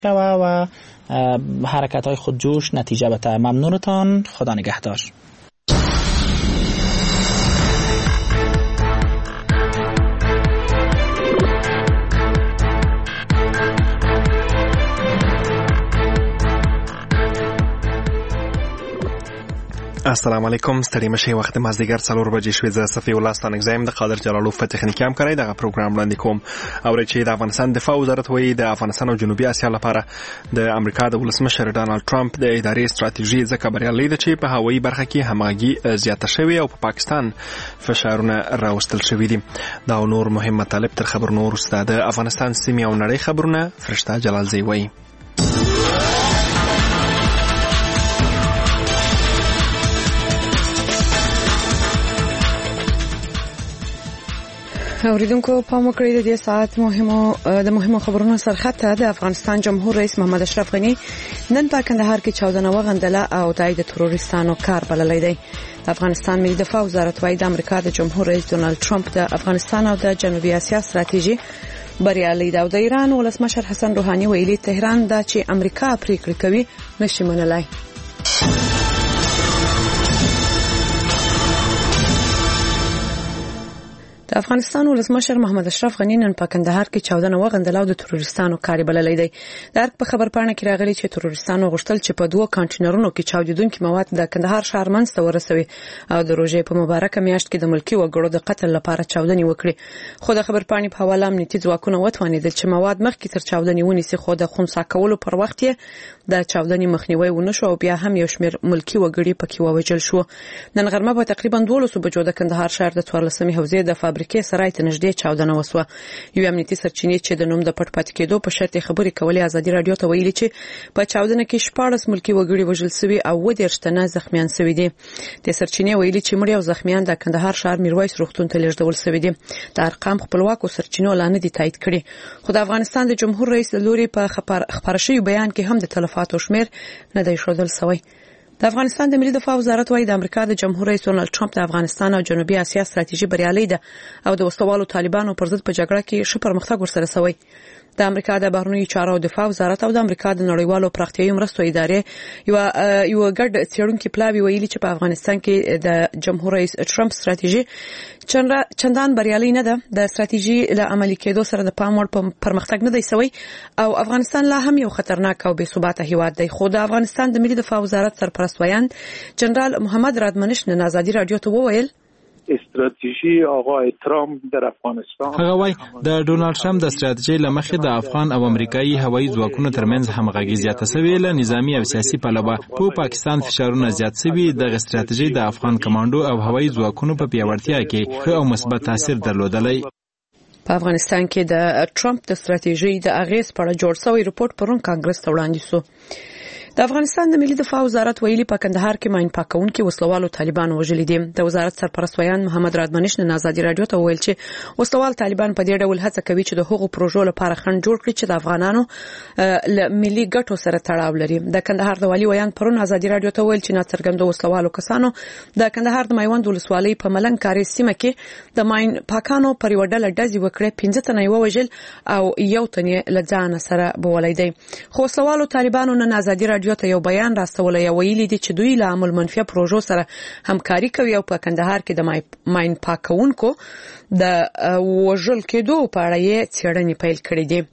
و حرکت‌های خودجوش نتیجه بده. ممنونتان. خدا نگهدار. السلام علیکم. ستړي مشه وخت مازدیګر 4 بجې شوې. زه صفی الله ستانک زایم د قادر جلالوف په تخنیکي همکارۍ دغه پروګرام وړاندې کوم. او چې د افغانستان دفاع وزارت وایي د افغانستان او جنوبي اسیا لپاره د امریکا د ولسمشر ډانلډ ټرمپ د اداري ستراتیژي ځکه بریالي ده چې په هوایي برخه کې همغږي زیاته شوې او په پاکستان فشارونه راوستل شوي دي. دا نور مهم مطالب تر خبرونو وروسته د افغانستان سیمې او نړۍ خبرونه فرشته جلالزی وایي. اوریدونکو پام وکړئ د دې ساعت مهمو خبرونو سرخطه د افغانستان جمهور رئیس محمد اشرف غنی نن په کندهار کې 14 غندله او د تروریستانو کار بللی دی. د افغانستان ملي دفاع وزارت وايي د امریکا د جمهور رئیس ډونالډ ټرمپ د افغانستان او د جنوبي اسیا ستراتیژي بریالي ده او د ایران ولسمشر حسن روحاني ویلي تهران دا چې امریکا پریکړه کوي نشي منلای. د افغانستان ولسمشر محمد اشرف غنی نن په کندهار کې 14 غندله د تروریستانو کاری بللی دی. د ارګ په خبرپاڼه کې راغلی چې تروریستانو غوښتل چې په 2 کانټینرونو کې چاودیدونکي مواد د کندهار ښار منځ ته ورسوي او د روژې په مبارکه میاشت کې د ملکی وګړو د قتل لپاره چاودنې وکړي. خو د خبرپاڼې په حواله امنیتي ځواکونه وتوانیدل چې مواد مخکې تر چاودنې ونیسي، خو د خنثی کولو پر وخت یې د چاودنې مخنیوي ونشو او بیا هم یو شمېر ملکی وګړي پکې ووجل شو. نن غرمه په تقریبا 12 بجو د کندهار ښار د 14مې حوزې د فابریکې سرای ته نږدې چاودنه وسوه. یو امنیتي سرچینې چې د نوم د پټ پاتې کېدو په شرط خبرې کولې ازادي رادیو ته ویلي چې په چاودنه کې 14 ملکی وګړي وژل شوي او 10 تنه زخمیان شوي دي. د سرچینې ویلي چې مړي او زخمیان د کندهار ښار میرویس روغتون ته لیږدول شوي دي. د ارقام خپلواکو سرچینو لاندې دي تایید کړي. خو د افغانستان د جمهور رئیس لوري په خبر شوی بیان کې هم د تلفاتو شمیر نه دی ښودل شوی. د افغانستان د ملي دفاع وزارت وايي د امریکا د جمهور رئیس ډونالډ ټرمپ د افغانستان او جنوبي اسیا ستراتیژي بریالي ده او د وسوالو طالبانو پر ضد په جګړه کې ښه پرمختګ ورسره شوی. د امریکا د بهرنیو چارو دفاع وزارت او د امریکا د نړیوالو پراختیایي مرستو ادارې یو ګډ څېړونکي پلاوی ویلي چې په افغانستان کې د جمهور رئیس ټرمپ ستراتیژي چندان بریالي نه ده. د ستراتیژي له عملي کېدو سره د پام وړ پرمختګ نه دی شوی او افغانستان لا هم یو خطرناک او بې ثباته هیواد دی. خو د افغانستان د ملي دفاع وزارت سرپرست ویاند جنرال محمد رادمنش نن ازادي رادیو ته وویل استراتیژی آقای ترامپ در افغانستان هغه وای د ډونالډ ټرمپ د استراتیژي لمخې د افغان او امریکایي هوایي ځواکونو ترمنځ همغږي زیاته شوې، له نظامی او سیاسي پلوه په پاکستان فشارونه زیات شوي. د استراتیژي د افغان کمانډو او هوایي ځواکونو په پیاوړتیا کې ښه او مثبت تاثیر درلودلی. په افغانستان کې د ټرمپ د استراتیژي د اغیز په اړه جوړ شوی رپورټ پرون کانګرس ته وړاندې شو. د افغانستان د ملي دفاع وزارت ویلي په کندهار کې ماین پاکونکي وسلوالو طالبان وژلي دي. د وزارت سرپرست ویاند محمد رادمنش نن ازادي رادیو ته ویل چې وسلوال طالبان په دې ډول هڅه کوي چې د هغو پروژو لپاره خنډ جوړ کړي چې د افغانانو له ملي ګټو سره تړاو لري. د کندهار د والي ویاند پرون ازادي رادیو ته ویل چې ناڅرګندو وسلوالو کسانو د کندهار د میوند ولسوالۍ په ملنګ کاري سیمه کې د ماین پاکانو پر یو ډله ډزې وکړې، 15 تنه وژل او یو تن له ځان سره بولای دی. خو وسلوالو طالبانو نن ازادي رادیو ته یو بیان راستولی او ویلي دي چې دوی له عمل منفي پروژو سره همکاري کوي او په کندهار کې د ماین پاکونکو د وژل کېدو په اړه یې څېړنې پیل کړې دي.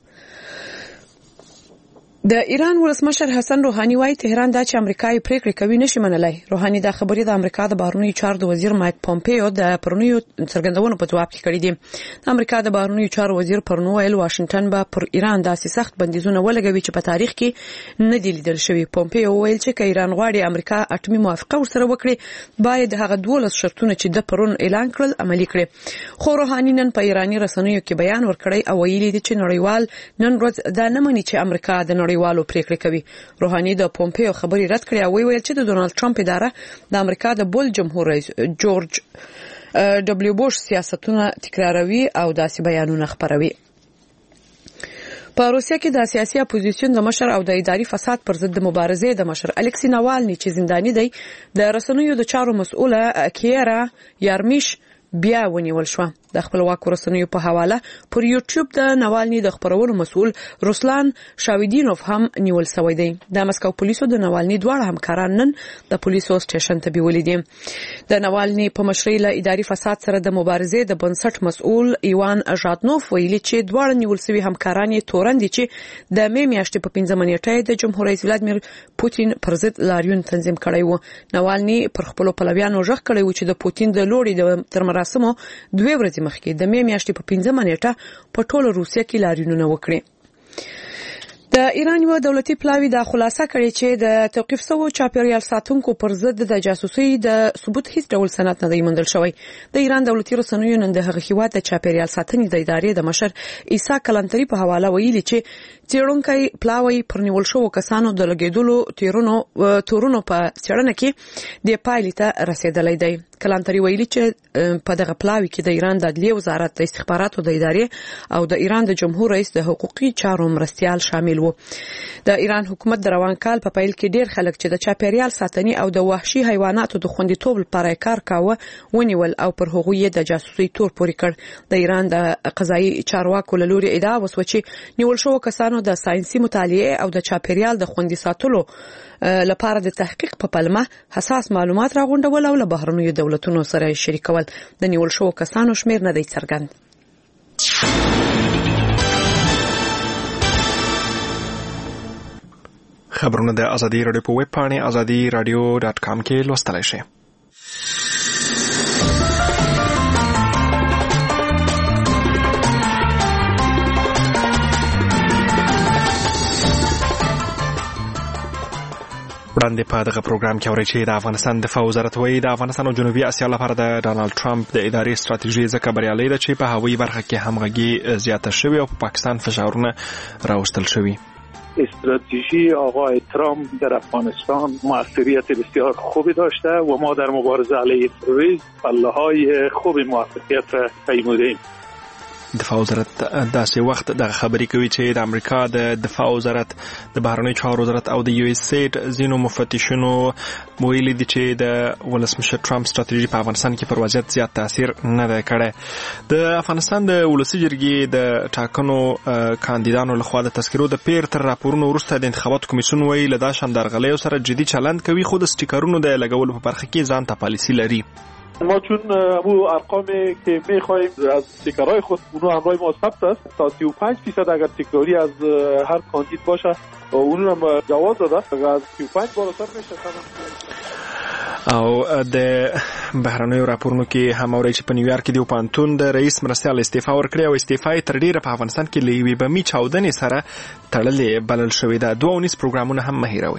د ایران ولسمشر حسن روحاني وايي تهران دا چې امریکا یې پریکړه کوي نشي منلای. روحاني دا خبرې د امریکا د بهرنیو چارو د وزیر مایک پومپیو د پرونیو څرګندونو په جواب کې کړې دي. د امریکا د بهرنیو چارو وزیر پرونو ویل واشنگټن به پر ایران داسې سخت بندیزونه ولګوي چې په تاریخ کې نه دي لیدل شوي. پومپیو ویل چې که ایران غواړي امریکا اټومي موافقه ورسره وکړي باید هغه 12 شرطونه چې د پرون اعلان کړل عملي کړي. خو روحاني نن په ایرانی رسنیو کې بیان ورکړی او ویلي دي چې نړیوال نن ورځ دا نه مني چې امریکا د والو پریکړه کوي. روحاني د پومپیو خبري رد کړې او ویل چې د ډونالډ ټرمپ اداره د امریکا د بل جمهور رئیس جورج دبليو بوش سیاستونه تکراروي او داسې بیانونه خپروي. په روسیه کې د سیاسي اپوزیسیون د مشر او د اداري فساد پر ضد مبارزې د مشر الکسی ناوالني چې زنداني دی د رسنیو د چارو مسؤله کیرا یارمیش بیا ونیول شو. د خپلواک رسنیو په حواله پر یوټیوب د نوالني د خبرونو مسؤل روسلان شاویدینوف هم نیول شوی دی. د مسکو پولیسو د نوالني دواړه همکاران نن د پولیسو سټیشن ته بیولې دي. د نوالني په مشرۍ له اداري فساد سره د مبارزې د بنسټ مسؤل ایوان ژاتنوف ویلي چې دواړه نیول شوی همکاران یې تورن دي چې د می میاشتې په 15 نیټه د جمهور رئیس ولادیمیر پوتین پر ضد لاریون تنظیم کړی و. نوالني پر خپل پلویانو ژغ کړی و چې د پوتین د لوړې تر مراسمو 2 ورځې مخکې د می میاشتې په 15 نیټه په ټوله روسیه کې لاریونونه وکړي. د ایران یو دولتي پلاوی د خلاصه کړي چې د توقيف شوو چاپیریال ساتونکو پر ضد د جاسوسي د ثبوت هیڅ ډول سند نه دی موندل شوی. د ایران دولتي رسنیو نن د هغه هیواد د چاپیریال ساتنې د ادارې د مشر عیسی کلانتری په حواله ویلي چې څېړونکي پلاوی پر نیول شوو کسانو د لګیدلو تورونو په څېړنه کې د پایلې ته رسیدلې دی. کلانتری ویلي چې په دغه پلاوی کې د ایران د عدلیې وزارت د استخباراتو د ادارې او د ایران د جمهور رئیس د حقوقي چارو مرستيال شامل وو. د ایران حکومت د روان کال په پیل کې ډیر خلک چې د چاپیریال ساتنې او د وحشي حیواناتو د خوندیتوب لپاره کار کاوه ونیول او پر هغوی د جاسوسي تور پورې کړ. د ایران د قضایي چارواکو له لوري ادعا وسوه چې نیول شوو کسانو د ساينسي مطالعه او د چاپیریال د خوندي ساتلو لپاره د تحقیق په پلمه حساس معلومات راغونډول او له بهرنیو دولتونو سره شریکول. د نیول شوو کسانو شمیر نه دی څرګند. خبرونه د ازادي رادیو په ویب پاڼه azadiradio.com کې لوستلای شئ. وړاندې په دغه پروګرام کې اورئ چې د افغانستان دفاع وزارت وایي د افغانستان او جنوبي اسیا لپاره د ډانلډ ټرمپ د ادارې ستراتیژي ځکه بریالۍ ده چې په هوایي برخه کې همغږي زیاته شوې او په پاکستان فشارونه راوستل شوي. استراتژی آقای ترامپ در افغانستان موثریت بسیار خوبی داشته و ما در مبارزه علیه تروریسم پله‌های خوب موفقیت پیمودیم. دفاع وزارت داسې وخت د خبرې کوي چې د امریکا د دفاع وزارت د بهرنیو چارو وزارت او د یو اس سیټ ځینو مفتشینو ویلي دي چې د ولسمشر ټرمپ ستراتیژي په افغانستان کې پر وضعیت زیات تاثیر نه دی کړی. د افغانستان د ولسي جرګې د ټاکنو کاندیدانو لخوا د تذکرو د پیر تر راپورونو وروسته د انتخاباتو کمیسیون وایي له دا شان درغلیو سره جدي چلند کوي خو د سټیکرونو د لګولو په برخه کې ځان ته پالیسی لري. ما چون ابو ارقامی که میخوایم از تکرارهای خود اونو همراه ما ثبت است تا 35% اگر تکراری از هر کاندید باشه اونو هم جواز داده از 35 بالاتر میشه. او د بهرنیو راپورونو کې هم اوري چې په نیویارک کې د پانتون د رئیس مرستیال استعفا ورکړی او استعفا تر ډیره په افغانستان کې لوي بمی چاودنې سره تړلې بلل شوې ده. 2 پروګرامونه هم مهیروي.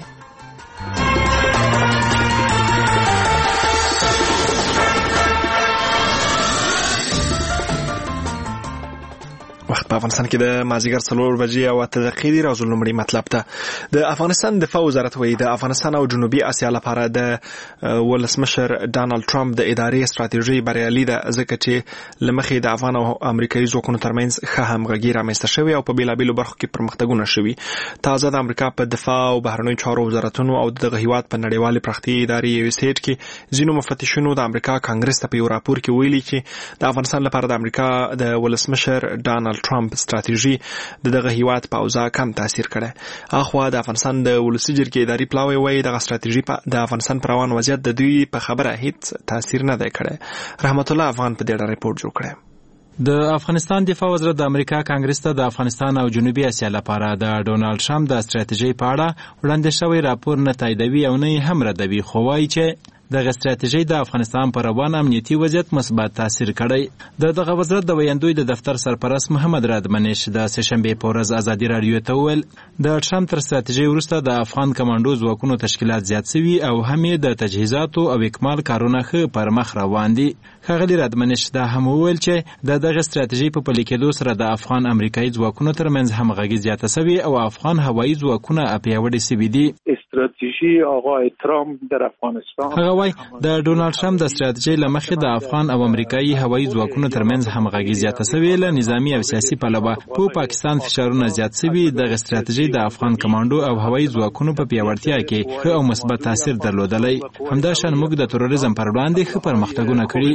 وخت په افغانستان کې د مازیګر 4 بجې او 8 دقیقې راځو. لومړی مطلب ته د افغانستان دفاع وزارت وایي د افغانستان او جنوبي اسیا لپاره د ولسمشر ډانلډ ټرمپ د ادارې ستراتیژي بریالي ده ځکه چې لمخې د افغان او امریکایي ځواکونو ترمنځ ښه همغږي رامنځته شوې او په بیلابیلو برخو کې پرمختګونه شوي. تازه د امریکا په دفاع او بهرنیو چارو وزارتونو او دغه هیواد په نړیوالې پراختیایي ادارې یو سیټ کې ځینو مفتشینو د امریکا کانګرس ته په یو راپور کې ویلي چې د افغانستان لپاره د امریکا د ولسمشر ډانلډ ټرمپ ستراتیژي د دغه هیواد په اوضاع کم تاثیر کړي. اخوا د افغانستان د ولسي جرګې اداري پلاوی وایي دغه ستراتیژي د افغانستان پر روان وضعیت د دوی په خبره هیڅ تاثیر نه دی کړی. رحمت الله افغان په دې اړه ریپورت جوړ کړی. د افغانستان دفاع وزارت د امریکا کانګرس ته د افغانستان او جنوبي اسیا لپاره د ډونالد ټرمپ د ستراتیژي په اړه وړاندې شوی راپور نه تاییدوي او نه هم ردوي خو وایي چې دغه ستراتیژي د افغانستان پر روان امنیتي وضعیت مثبت تاثیر کړی. دغه وزارت د ویاندوی د دفتر سرپرست محمد رادمنش د سهشنبه په ورځ ازادي رادیو ته وویل د ټرمپ تر ستراتیژي وروسته د افغان کمانډو ځواکونو تشکیلات زیات شوي او هم د تجهیزاتو او اکمال کارونه ښه پر مخ روان دي. ښاغلي رادمنش دا هم وویل چې دغه ستراتیژي په پلي کېدو سره د افغان امریکایي ځواکونو ترمنځ همغږي زیاته شوې او افغان هوایي ځواکونه پیاوړي شوي دي. استراتژی آقای ترامپ در افغانستان هغه وایي د ډونالډ ټرمپ د ستراتیژۍ له مخې د افغان او امریکایي هوایي ځواکونو ترمنځ همغږي زیاته شوې، له نظامي او سیاسي پلوه په پاکستان فشارونه زیات شوي. دغه ستراتیژۍ د افغان کمانډو او هوایي ځواکونو په پیاوړتیا کې ښه او مثبت تاثیر درلودلی. همداشان موږ د تروریزم پر وړاندې ښه پرمختګونه کړي.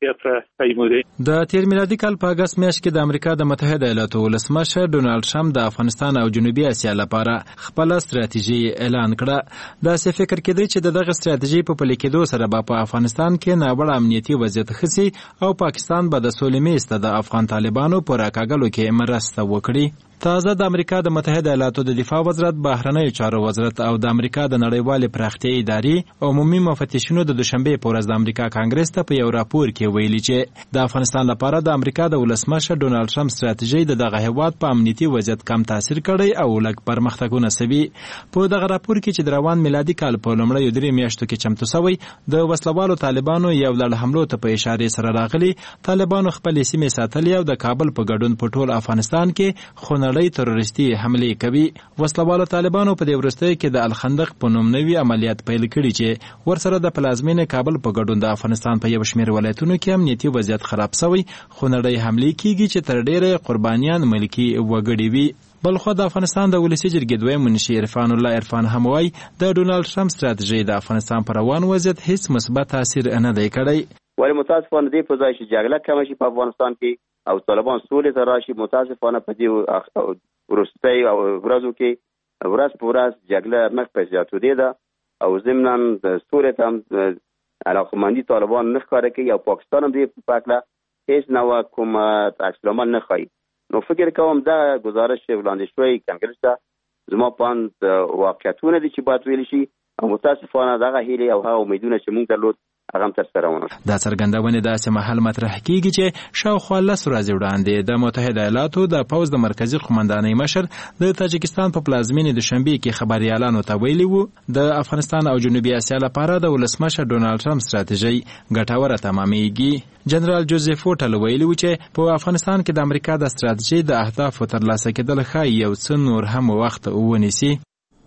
د تیر میلادي کال په اگست میاشت کې د امریکا د متحده ایالاتو ولسمشر ډونالډ ټرمپ د افغانستان او جنوبي اسیا لپاره خپل ستراتیژي اعلان کړه. دا څه فکر کېدی چې دغه ستراتیژي په پلي کېدو سره به په افغانستان کې ناوړه امنیتي وضعیت ښه شي او پاکستان به د سولې میز ته د افغان طالبانو په راکاږلو کې مرسته وکړي. تازه د امریکا د متحده ایالاتو د دفاع وزارت، بهرنیو چارو وزارت او د امریکا د نړیوالې پراختیايي ادارې عمومي مفتشینو د دوشنبه په ورځ د امریکا کانګرس ته په یو راپور کې ویلي چې د افغانستان لپاره د امریکا د ولسمشر ډونالډ ټرمپ ستراتیژي د دغه هیواد په امنیتي وضعیت کم تاثیر کړی او لږ پرمختګونه سوي. په دغه راپور کې چې د روان میلادي کال په لومړیو 3 میاشتو کې چمتو شوی، د وسلوالو طالبانو یو لړ حملو ته په اشاره سره راغلي. طالبانو خپل سیمې ساتلې او د کابل په ګډون په ټول افغانستان کې خونړۍ تروریستي حملې کوي. وسلوالو طالبانو په دې وروستیو کې د الخندق په نوم نوي عملیات پیل کړي چې ورسره د پلازمینې کابل په ګډون د افغانستان په یو شمېر ولایتونو کې امنیتي وضعیت خراب شوی. خونړۍ حملې کیږي چې تر ډیره قربانیان ملکي وګړي وي. بلخو د افغانستان د ولسی جرګې دویم منشي عرفان الله عرفان هم وایي د ډونالډ ټرمپ ستراتیژي د افغانستان پر روان وضعیت هیڅ مثبت تاثیر نه دی کړی. ولی متاسفانه دې په ځای چې جګړه کمه شي په افغانستان کې او طالبان سولې ته راشي، متاسفانه په دې وروستۍ ورځو کې ورځ په ورځ جګړه مخ په زیاتېدو ده او ضمناً د سولې ته هم علاقمندي طالبان نه ښکاره کوي او پاکستان هم دې په هکله هیڅ نوع کوم عکس العمل نه ښایي. نو فکر کوم دا گزارش وړاندې شوی کانګرس ته زما په اند واقعیتونه دي چې باید ویل شي او متاسفانه دغه هیلې او هغه امیدونه چې موږ درلود هغه تر سره ونه شو. دا څرګندونه داسې مهال مطرح کیږي چې شاوخوا 10 ورځې وړاندې د متحده ایالاتو د پوځ د مرکزی قومندانۍ مشر د تاجکستان په پلازمینې دوشنبه کې خبريالانو ته ویلي وو د افغانستان او جنوبي اسیا لپاره د ولسمشر ډونالډ ټرمپ ستراتیژي ګټوره تمامېږي. جنرال جوزیف وټل ویلي و چې په افغانستان کې د امریکا د ستراتیژي د اهدافو ترلاسه کېدل ښایي یو څه نور هم وخت ونیسي.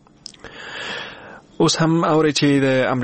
اوس هم اوري چې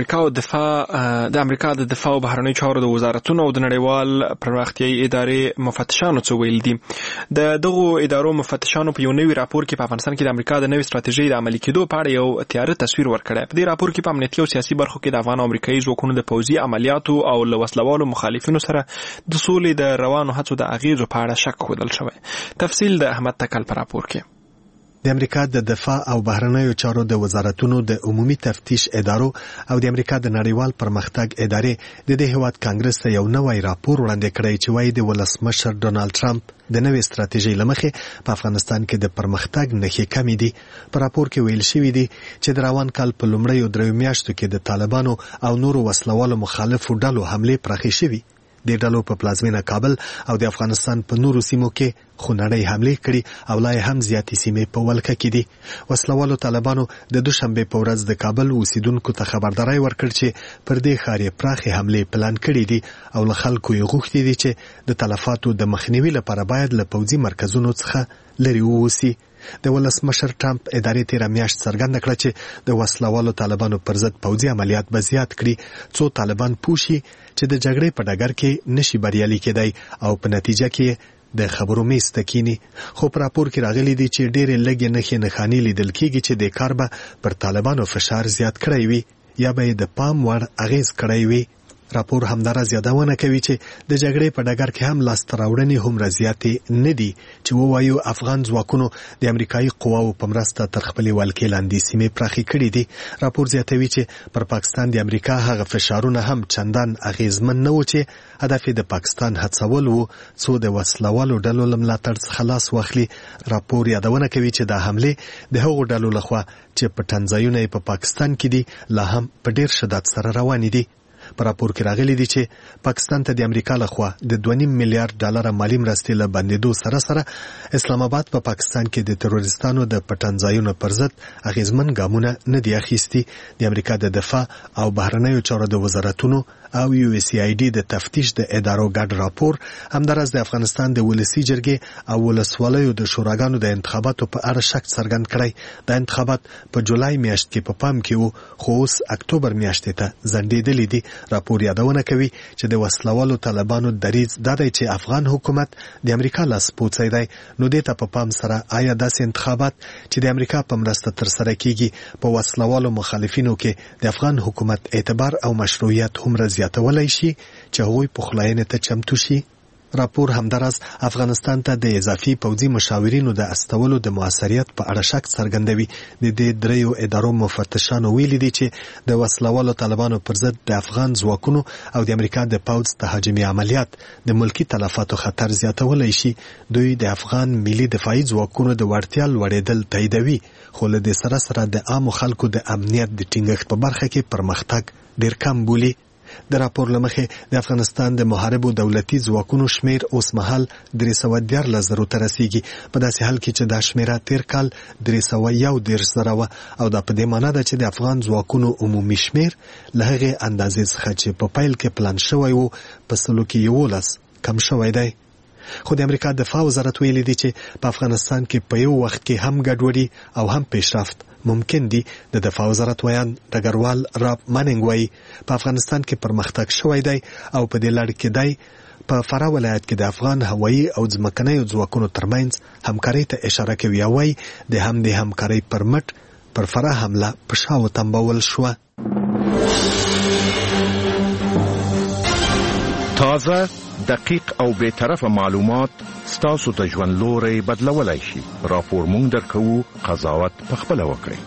د امریکا د دفاع او بهرنیو چارو د وزارتونو او د نړیوال پراختیايي ادارې مفتشانو څه ویل دي. د دغو ادارو مفتشانو په یو نوي راپور کې په افغانستان کې د امریکا د نوې ستراتیژۍ د عملي کېدو په اړه یو تیاره تصویر ورکړی. په دې راپور کې په امنیتي او سیاسي برخو کې د افغان او امریکایي ځواکونو د پوځي عملیاتو او له وسلوالو مخالفینو سره د سولې د روانو هڅو د اغیزو په اړه شک ښودل شوی. تفصیل د احمد تکل په راپور کې. د امریکا د دفاع او بهرنیو چارو د وزارتونو د عمومي تفتیش ادارو او د امریکا د نړیوال پرمختګ ادارې د دې هیواد کانګرس ته یو نوی راپور وړاندې کړی چې وايي د ولسمشر ډونالډ ټرمپ د نوې ستراتیژۍ لمخې په افغانستان کې د پرمختګ نښې کمې دي. په راپور کې ویل شوی دی چې د روان کال په لومړیو 3 میاشتو کې د طالبانو او نورو وسلوالو مخالفو ډلو حملې پراخې شوي. د ډلو په پلازمینه کابل او د افغانستان په نورو سیمو کې خونړۍ حملې کړي او لا هم زیاتې سیمې په ولکه کې دي. وسلوالو طالبانو د دوشنبه په ورځ د کابل اوسیدونکو ته خبرداري ورکړ چې پر دې ښار یې پراخې حملې پلان کړي دي او له خلکو یې غوښتي دي چې د تلفاتو د مخنیوي لپاره باید له پوځي مرکزونو څخه لرې ووسي. د ولسمشر ټرمپ ادارې تیر میاشت څرګنده کړه چې د وسلوالو طالبانو پر ضد پوځي عملیات به زیات کړي څو طالبان پوښي چې د جګړې په ډګر کې نشي بریالي کېدای او په نتیجه کې د خبرو میز ته کینی. خو په راپور کې راغلي دي چې ډېرې لږې نښې نښانې لیدل کېږي چې د کار به پر طالبانو فشار زیات کړی وي یا به د پام وړ اغیز کړی وي. راپور همدارس یادونه کوي چې د جګړې په ډګر کې هم لاسته راوړنې هومره زیاتې نه دي چې ووایو افغان ځواکونو د امریکایي قواو په مرسته تر خپلې ولکې لاندې سیمې پراخې کړي دي. راپور زیاتوي چې پر پاکستان د امریکا هغه فشارونه هم چندان اغیزمن نه و چې هدف د پاکستان هڅول وو څو د وسلوالو ډلو له ملاتړ څخه لاس واخلي. راپور یادونه کوي چې دا حملې د هغو ډلو لخوا چې په ټنځایونه یې په پاکستان کې دي لا هم په ډیر شدت سره روانې دي. په راپور کې راغلي دي چې پاکستان ته د امریکا لخوا د 2.5 میلیارډ ډالر مالی مرستې له بندېدو سره اسلام آباد په پاکستان کې د تروریستانو د پټنځایونو پر ضد اغیزمن ګامونه نه دي اخیستي. د امریکا د دفاع او بهرنیو چارو د وزارتونو او USAID د تفتیش د ادارو ګډ راپور همدارس د افغانستان د ولسی جرګې او ولسوالیو د شوراګانو د انتخاباتو په اړه شک څرګند کړی. د انتخابات په جولای میاشت کې په پام کې وو خو اوس اکتوبر میاشتې ته ځنډېدلې دي. راپور یادونه کوي چې د وسلوالو طالبانو دریځ دا دی چې افغان حکومت د امریکا لاسپوڅی دی. نو دې ته په پام سره آیا داسې انتخابات چې د امریکا په مرسته ترسره کیږي په وسلوالو مخالفینو کې د افغان حکومت اعتبار او مشروعیت هم زیاتولای شي چې هغوی پخلاینې ته چمتو شي؟ راپور همدارس افغانستان ته د اضافي پوځي مشاورینو د استولو د موثریت په اړه شک څرګندوي. د دې دریو ادارو مفتشانو ویلي دي چې د وسلوالو طالبانو پر ضد د افغان ځواکونو او د امریکا د پوځ تهاجمي عملیات د ملکی تلفاتو خطر زیاتولای شي. دوی د افغان ملي دفاعي ځواکونو د وړتیا لوړېدل تاییدوي، خو له دې سره د عامو خلکو د امنیت د ټینګښت په برخه کې پرمختګ ډیر کم بولي. د راپور لمخې د افغانستان د محاربو دولتي ځواکونو شمیر اوس مهال 314,000 ته رسیږي، په داسې حال کې چې دا شمیره تیر کال 311,000 و او دا په دې معنی ده چې د افغان ځواکونو عمومي شمیر له هغې اندازې څخه چې په پیل کې پلان شوی و په 11 کم شوی دی. خو د امریکا دفاع وزارت ویلي دی چې په افغانستان کې په یو وخت کې هم ګډوډي او هم پیشرفت ممکن دي. د دفاع وزارت ویان ډګروال راب مانینګ وایي په افغانستان کې پرمختګ شوی دی او په دې لړ کې دی په فراه ولایت کې د افغان هوایي او ځمکنیو ځواکونو ترمنځ همکارۍ ته اشاره کوي او وایي د همکارۍ پر مټ پر فراه حمله په شا وتمبول شوه. تازه، دقیق او بی‌طرفه معلومات ستاسو د ژوند لوري بدلولای شي. راپور مونږ درکوو، قضاوت پخپله وکړئ.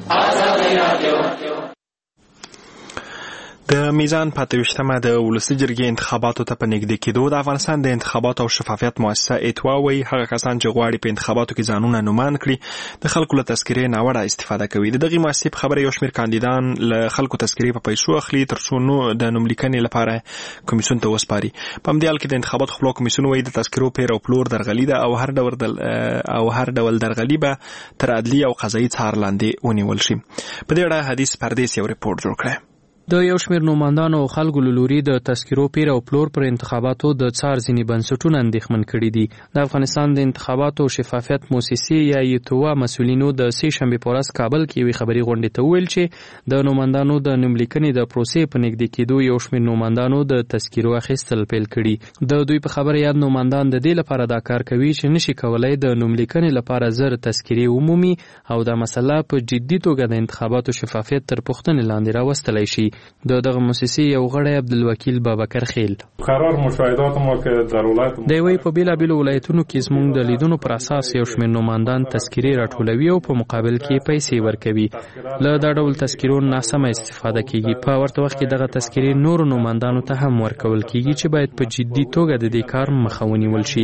د میزان 25مه د ولسي جرګې انتخاباتو ته په نږدې کېدو د افغانستان د انتخاباتو او شفافیت مؤسسه اتوا وایي هغه کسان چې غواړي په انتخاباتو کې ځانونه نومان کړي د خلکو له تذکرې ناوړه استفاده کوي. د دغې مؤسسې په خبره یو شمېر کاندیدان له خلکو تذکرې په پیسو اخلي ترڅو د نوملیکنې لپاره کمیسیون ته وسپاري. په همدې حال کې د انتخاباتو خپلواک کمیسیون وایي د تذکرو پیر او پلور درغلي ده او هر ډول درغلي به تر عدلي او قضایي څار لاندې ونیول شي. په دې اړه حدیث پردیس یو ریپورت جوړ کړی. د یو شمېر نوماندانو او خلکو له لوري د تذکرو پیر او پلور پر انتخاباتو د څار ځینې بنسټونه اندېښمن کړي دي. د افغانستان د انتخاباتو او شفافیت مؤسسې یا ایتوا مسؤلینو د سې شنبې په ورځ کابل کې یوې خبري غونډې ته وویل چې د نوماندانو د نوملیکنې د پروسې په نږدې کېدو یو شمېر نوماندانو د تذکرو اخیستل پیل کړي. د دوی په خبره یاد نوماندان د دې لپاره دا کار کوي چې نشي کولای د نوملیکنې لپاره زر تذکرې عمومي او دا مسله په جدي توګه د انتخاباتو شفافیت تر پوښتنې لاندې راوستلی شي. دغه مؤسسې یو غړی عبدالوکیل بابکر خیل قرار مشاهدات ما که در ولایت دی وی په بیلابیلو ولایتونو کې زموږ د لیدونو پر اساس یو شمېر نوماندان تذکرې راټولوي او په مقابل کې پیسې ورکوي. له دا ډول تذکرو ناسمه استفاده کیږي. په ورته وخت کې دغه تذکرې نورو نوماندانو ته هم ورکول کیږي چې باید په جدي توګه د دې کار مخه ونیول شي.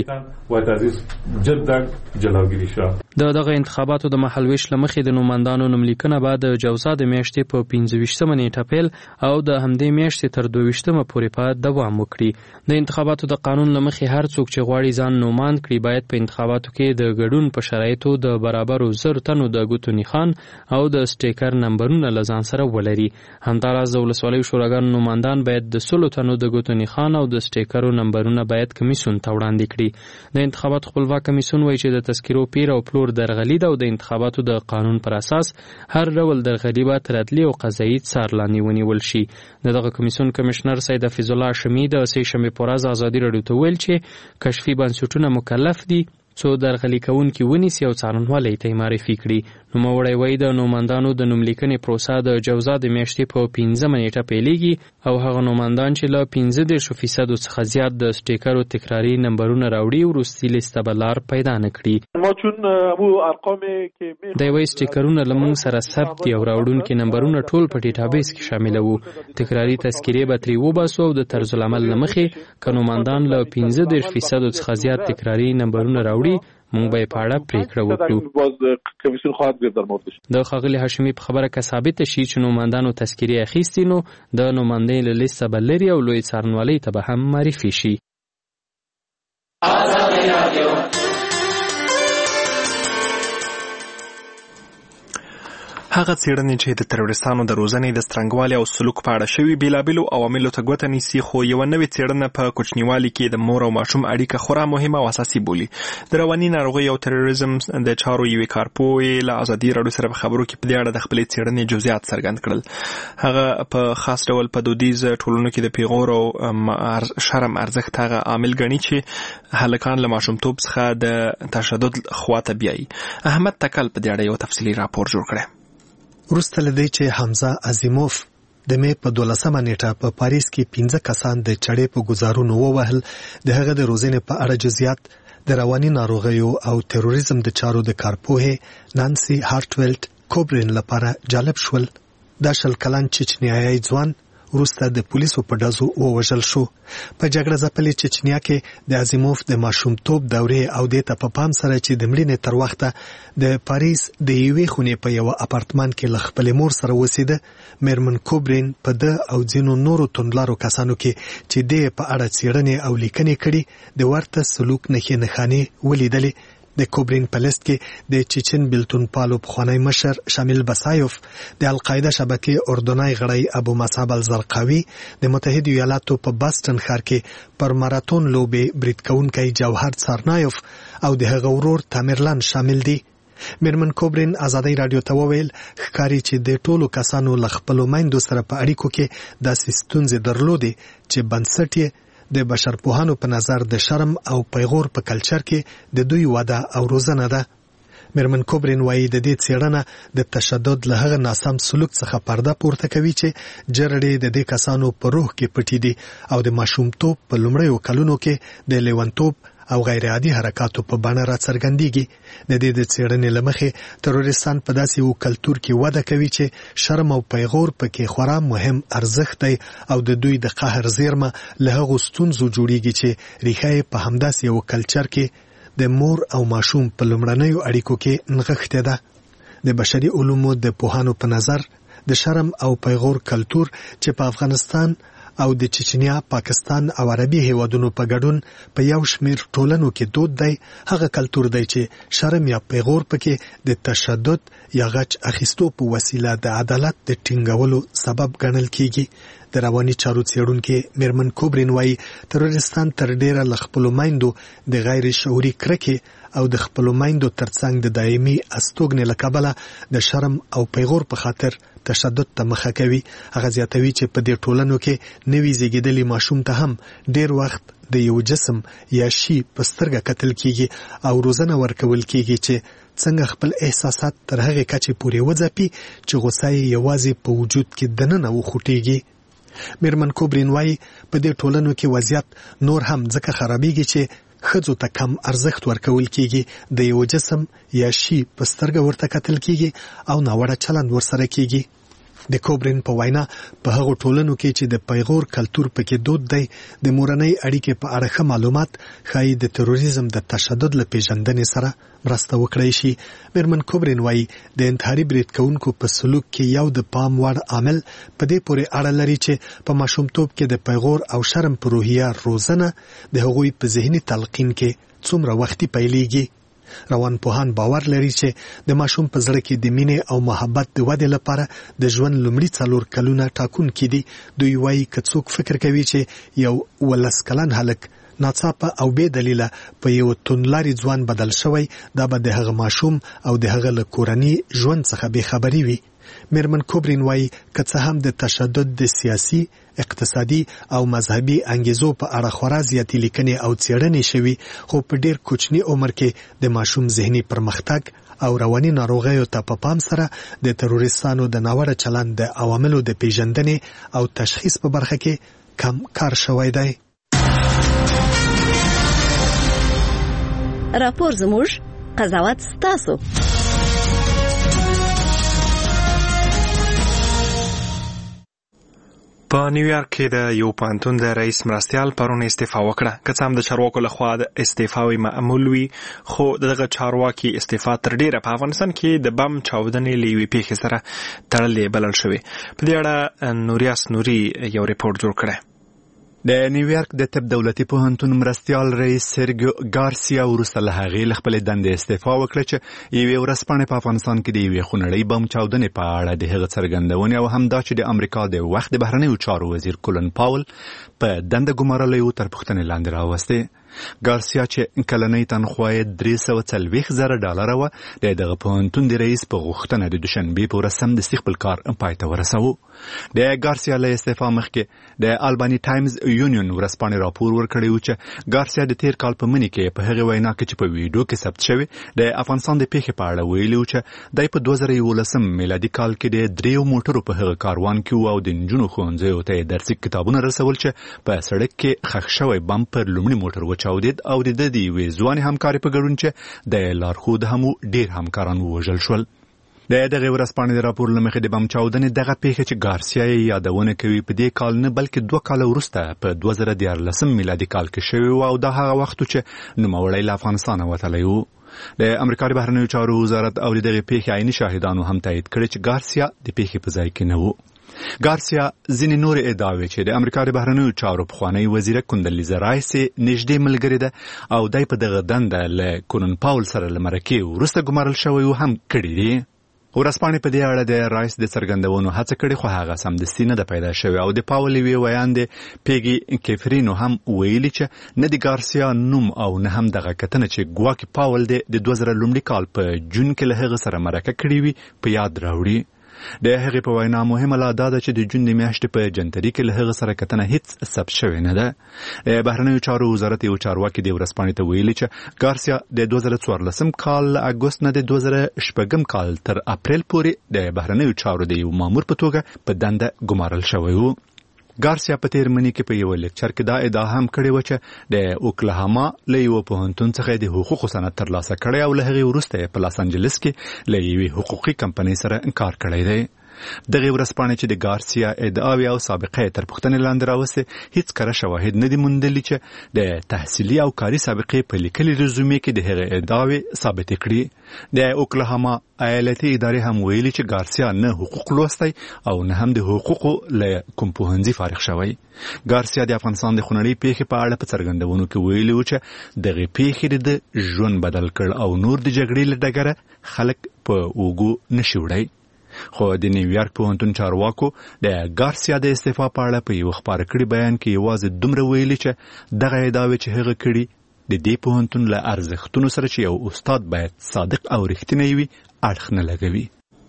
دغه انتخاباتو د محلویش لمخې د نوماندانو نوملیکنه بعد د جوزا د میاشتې په 25مه نیټه پیل او د همدې میاشتې تر 22مه پورې په دوام وکړي. د انتخاباتو د قانون لمخې هر څوک چې غواړي ځان نومان کړي باید په انتخاباتو کې د ګډون په شرایطو د برابرو 100 تنو د ګوتو نښان او د سټیکر نمبرونه له ځان سره ولري. همداراز د ولسوالیو شوراګانو نوماندان باید د 100 تنو د ګوتو نښان او د سټیکرو نمبرونه باید کمیسیون ته وړاندې کړي. د انتخاباتو خپلواک کمیسیون وایي چې د تذکرو پیر او پلور درغلي ده او د انتخاباتو د قانون پر اساس هر ډول درغلي به تر عدلي او قضایي څار لاندې ونیول شي. دغه کمیسیون کمشنر سید حفیظ الله هاشمي د سې شنبې په ورځ ازادي راډیو ته ویل چې کشفي بنسټونه مکلف دي څو درغلي کوونکي ونیسي او څارنوالۍ ته معرفي کړي. نوموړی وایي د نوماندانو د نوملیکنې پروسه د جوزا د میاشتې په 15مه نیټه پیلیږي او هغه نوماندان چې له 15% څخه زیات د سټیکرو تکراري نمبرونه راوړي وروستي لیسته به لار پیدا نه کړي. دی وایي سټیکرونه له موږ سره ثبت دي او راوړونکي نمبرونه ټول په ډیټابیس کې شامله وو. تکراري تذکرې به ترې وباسو او د طرزالعمل له مخې که نوماندان له 15% څخه زیات تکراري نمبرونه راوړي مونږ به په اړه پریکړه وکړو. د ښاغلي هاشمي په خبره که ثابته شي چې نوماندانو تذکرې اخیستي نو د نوماندۍ له لیسته به لرې او لوی څارنوالۍ ته به هم معرفي شي. هغه څېړنې چې د تروریستانو د روزنې د سترنګوالي او سلوک په اړه شوي بېلابېلو عواملو ته ګوته نیسي، خو یوه نوې څېړنه په کوچنیوالي کې د مور او ماشوم اړیکه خورا مهمه او اساسي بولي. د رواني ناروغیو او تروریزم د چارو یوې کارپوهې له ازادي راډیو سره په خبرو کې په دې اړه د خپلې څېړنې جزئیات څرګند کړل. هغه په خاص ډول په دودیز ټولنو کې د پیغور او شرم ارزښت هغه عامل ګڼي چې هلکان له ماشومتوب څخه د تشدد خواته بیایي. احمد تکل په دې اړه یو تفصیلي راپور جوړ کړی. وروسته له دې چې حمزه عظیموف د مې په 12مه نیټه په پاریس کې 15 کسان د چړې په گزارونو ووهل، د هغه د روزنې په اړه جزئیات د رواني ناروغیو او تروریزم د چارو د کارپوهې نانسي هارټویلټ کوبرین لپاره جالب شول. دا 20 کلن چچنیایي ځوان وروسته د پولیسو په ډزو ووژل شو. په جګړه ځپلې چچنیا کې د عظیموف د ماشومتوب دورې او د ته په پام سره چې د مړینې تر وخته د پاریس د یوې خونې په یو اپارتمان کې له خپلې مور سره اوسېده. میرمن کوبرین په د او ځینو نورو توندلارو کسانو کې چې د په اړه څېړنې او لیکنې کړي د ورته سلوک نښې نښانې ولیدلې. د کوبرین په لیست کې د چچن بیلتون پالو پخوانی مشر شامل بسایوف، د القاعده شبکې اردنای غړی ابو مصعب الزرقاوي، د متحده ایالاتو په باستن ښار کې پر ماراتون لوبې برید کوونکی جوهر سارنایوف او د هغه ورور تامرلان شامل دي. میرمن کوبرین ازادي رادیو ته وویل ښکاري چې د ټولو کسانو له خپلو میندو سره په اړیکو کې داسې ستونزې درلودې چې بنسټ یې د بشرپوهانو په نظر د شرم او پیغور په کلچر کې د دوی وده او روزنه ده. میرمن کوبرین وایي د دې څېړنه د تشدد له هغه ناسم سلوک څخه پرده پورته کوي چې جرړې د دې کسانو په روح کې پټې دي او د ماشومتوب په لومړیو کلونو کې د لیونتوب او غیر عادي حرکاتو په بڼه راڅرګندېږي. د دې د څېړنې له مخې تروریستان په داسې یو کلتور کې وده کوي چې شرم او پیغور پکې خورا مهم ارزښت دی او د دوی د قهر زیرمه له هغو ستونزو جوړیږي چې ریښه یې په همداسې یو کلچر کې د مور او ماشوم په لومړنیو اړیکو کې نغښتې ده. د بشري علومو د پوهانو په نظر د شرم او پیغور کلتور چې په افغانستان او د چچنیا، پاکستان او عربي هیوادونو په ګډون په یو شمیر ټولنو کې دود دی، هغه کلتور دی چې شرم یا پیغور پکې د تشدد یا غچ اخیستو په وسیله د عدالت د ټینګولو سبب ګڼل کیږي. د رواني چارو څېړونکې میرمن کوبرین وایي تروریستان تر ډیره له خپلو میندو د غیر شعوري کرکې او د خپلو میندو ترڅنګ د دایمي استوګنې له کبله د شرم او پیغور په خاطر تشدد ته مخه کوي. هغه زیاتوي چې په دې ټولنو کې نوي زیږیدلي ماشوم ته هم ډیر وخت د یو جسم یا شی په سترګه کتل کیږي او روزنه ورکول کیږي چې څنګه خپل احساسات تر هغه کچې پورې وځپي چې غوسه یې یوازې په وجود کې دننه وخوټیږي. میرمن کوبرین وایي په دې ټولنو کې وضعیت نور هم ځکه خرابېږي چې ښځو ته کم ارزښت ورکول کیږي، د یو جسم یا شی په سترګه ورته کتل کیږي او ناوړه چلند ورسره کیږي. د کوبرین په وینا په هغو ټولنو کې چې د پیغور کلتور پکې دود دی د مورنۍ اړیکې په اړه ښه معلومات ښایي د تروریزم د تشدد له پیژندنې سره مرسته وکړی شي. میرمن کوبرین وایي د انتحاري برید کوونکو په سلوک کې یو د پام وړ عامل په دې پورې اړه لري چې په ماشومتوب کې د پیغور او شرم په روحیه روزنه د هغوی په ذهني تلقین کې څومره وختي پیلېږي. روانپوهان باور لري چې د ماشوم په زړه کې د مینې او محبت د ودې لپاره د ژوند لومړي 4 کلونه ټاکونکي دي. دوی وایي که څوک فکر کوي چې یو 19 کلن هلک ناڅاپه او بې دلیله په یو توندلاري ځوان بدل شوی، دا به د هغه ماشوم او د هغه له کورني ژوند څخه بې خبري وي. میرمن کوبرین وایي که څه هم د تشدد د سیاسي، اقتصادي او مذهبي انګیزو په اړه خورا زیاتې لیکنې او څېړنې شوي، خو په ډیر کوچني عمر کې د ماشوم ذهني پرمختګ او رواني ناروغیو ته په پام سره د تروریستانو د ناوړه چلند د عواملو د پیژندنې او تشخیص په برخه کې کم کار شوی دی. راپور زموږ، قضاوت ستاسو. په نیویارک کې د یو پوهنتون د رئیس مرستیال پرون استعفا وکړه. که څه هم د چارواکو لخوا د استعفاوي معمول وي، خو دغه چارواکي استعفا تر ډیره په افغانستان کې د بم چاودنې له یوې پیښې سره تړلې بلل شوې. په دې اړه نوریاس نوري یو ریپورت جوړ کړی. د نیویارک د طب دولتي پوهنتون مرستیال رئیس سرګیو ګارسیا وروسته له هغې له خپلې دندې استعفا وکړه چې یوې ورځپاڼې په افغانستان کې د یوې خونړۍ بم چاودنې په اړه د هغه څرګندونې او همدا چې د امریکا د وخت د بهرنیو چارو وزیر کولن پاول په دنده ګمارلی و تر پوښتنې لاندې راوستې. ګارسیا چې کلنۍ تنخواه یې $340,000 وه د دغه پوهنتون د رئیس په غوښتنه د دوشنبې په ورځ سمدستي خپل کار پای ته ورساوه. د ګارسیا له استعفا مخکې د آلباني ټایمز یونین ورځپاڼې راپور ورکړی و چې ګارسیا د تیر کال په مني کې په هغې وینا کې چې په ویډیو کې ثبت شوې د افغانستان د پیښې په اړه ویلي و چې دی په 2011 میلادي کال کې د 3 موټرو په هغه کاروان کې و او د نجونو ښوونځیو ته یې درسي کتابونه رسول چې په سړک کې ښخ شوی بم پر لومړي موټر وچاودېد او د ده د یوې ځوانې همکارې په ګډون چې د لارښود هم ډېر همکاران ووژل شول. د دغه ورځپاڼې د راپور له مخې د بم چاودنې دغه پیښه چې ګارسیا یې یادونه کوي په دې کال نه بلکې 2 کاله وروسته په 2014 میلادي کال کې شوې و او دا هغه وخت چې نوموړی له افغانستانه وتلی و. د امریکا د بهرنیو چارو وزارت او د دغې پیښې عیني شاهدانو هم تایید کړی چې ګارسیا د پیښې په ځای کې نه و. ګارسیا ځینې نورې ادعاوې چې د امریکا د بهرنیو چارو پخوانی وزیره کندلیزه رایس نږدې ملګرې ده او دی په دغه دنده له کولن پاول سره له مرکې وروسته ګمارل شوی و هم کړي دي. ورځپاڼې په دې اړه د رایس د څرګندونو هڅه کړې خو هغه سمدستي نه ده پیدا شوې او د پاول یوې ویاندې پیګي کیفرینو هم ویلي چې نه د ګارسیا نوم او نه هم دغه کتنه چې ګواکې پاول د 2000 لومړي کال په جون کې له هغه سره مرکه کړې وي په یاد راوړي. د هغې په وینا مهمه لا دا ده چې د جون د میاشتې په جنتري کې له هغه سره کتنه هیڅ ثبت شوې نه ده. د بهرنیو چارو وزارت یو چارواکي د ورځپاڼې ته ویلي چې ګارسیا د 2014 کال له اګوست نه د 2016 کال تر اپریل پورې د بهرنیو چارو د یو مامور په توګه په دنده ګمارل شوی و. ګارسیا په تیر مني کې په یو لیکچر کې دا ادعا هم کړې و چې د اوکلاهاما له یو پوهنتون څخه د حقوقو سند ترلاسه کړی او له هغې وروسته په لاس انجلس کې له یوې حقوقي کمپنۍ سره کار کړی دی. دغه ورځپاڼې چې د ګارسیا ادعاوې او سابقه تر پوښتنې لاندې راوستې هیڅ کره شواهد نه دي موندلي چې د تحصیلي او کاري سابقې په لیکلي رزومې کې د هغې ادعاوې ثابتې کړي. د اوکلاهاما ایالتي ادارې هم ویلي چې ګارسیا نه حقوق لوستی او نه هم د حقوقو له کوم پوهنځي فارغ شوی. ګارسیا د افغانستان د خونړۍ پیښې په اړه په څرګندونو کې ویلي و چې دغه پیښې د ژوند بدل کړ او نور د جګړې له ډګره خلک په اوږو نشي وړی. خو د نیویارک پوهنتون چارواکو د ګارسیا د استعفا په اړه په یو خپاره کړي بیان کې یوازې دومره ویلي چې دغه ادعاوې چې هغه کړي د دې پوهنتون له ارزښتونو سره چې یو استاد باید صادق او رښتینی وي اړخ نه لګوي.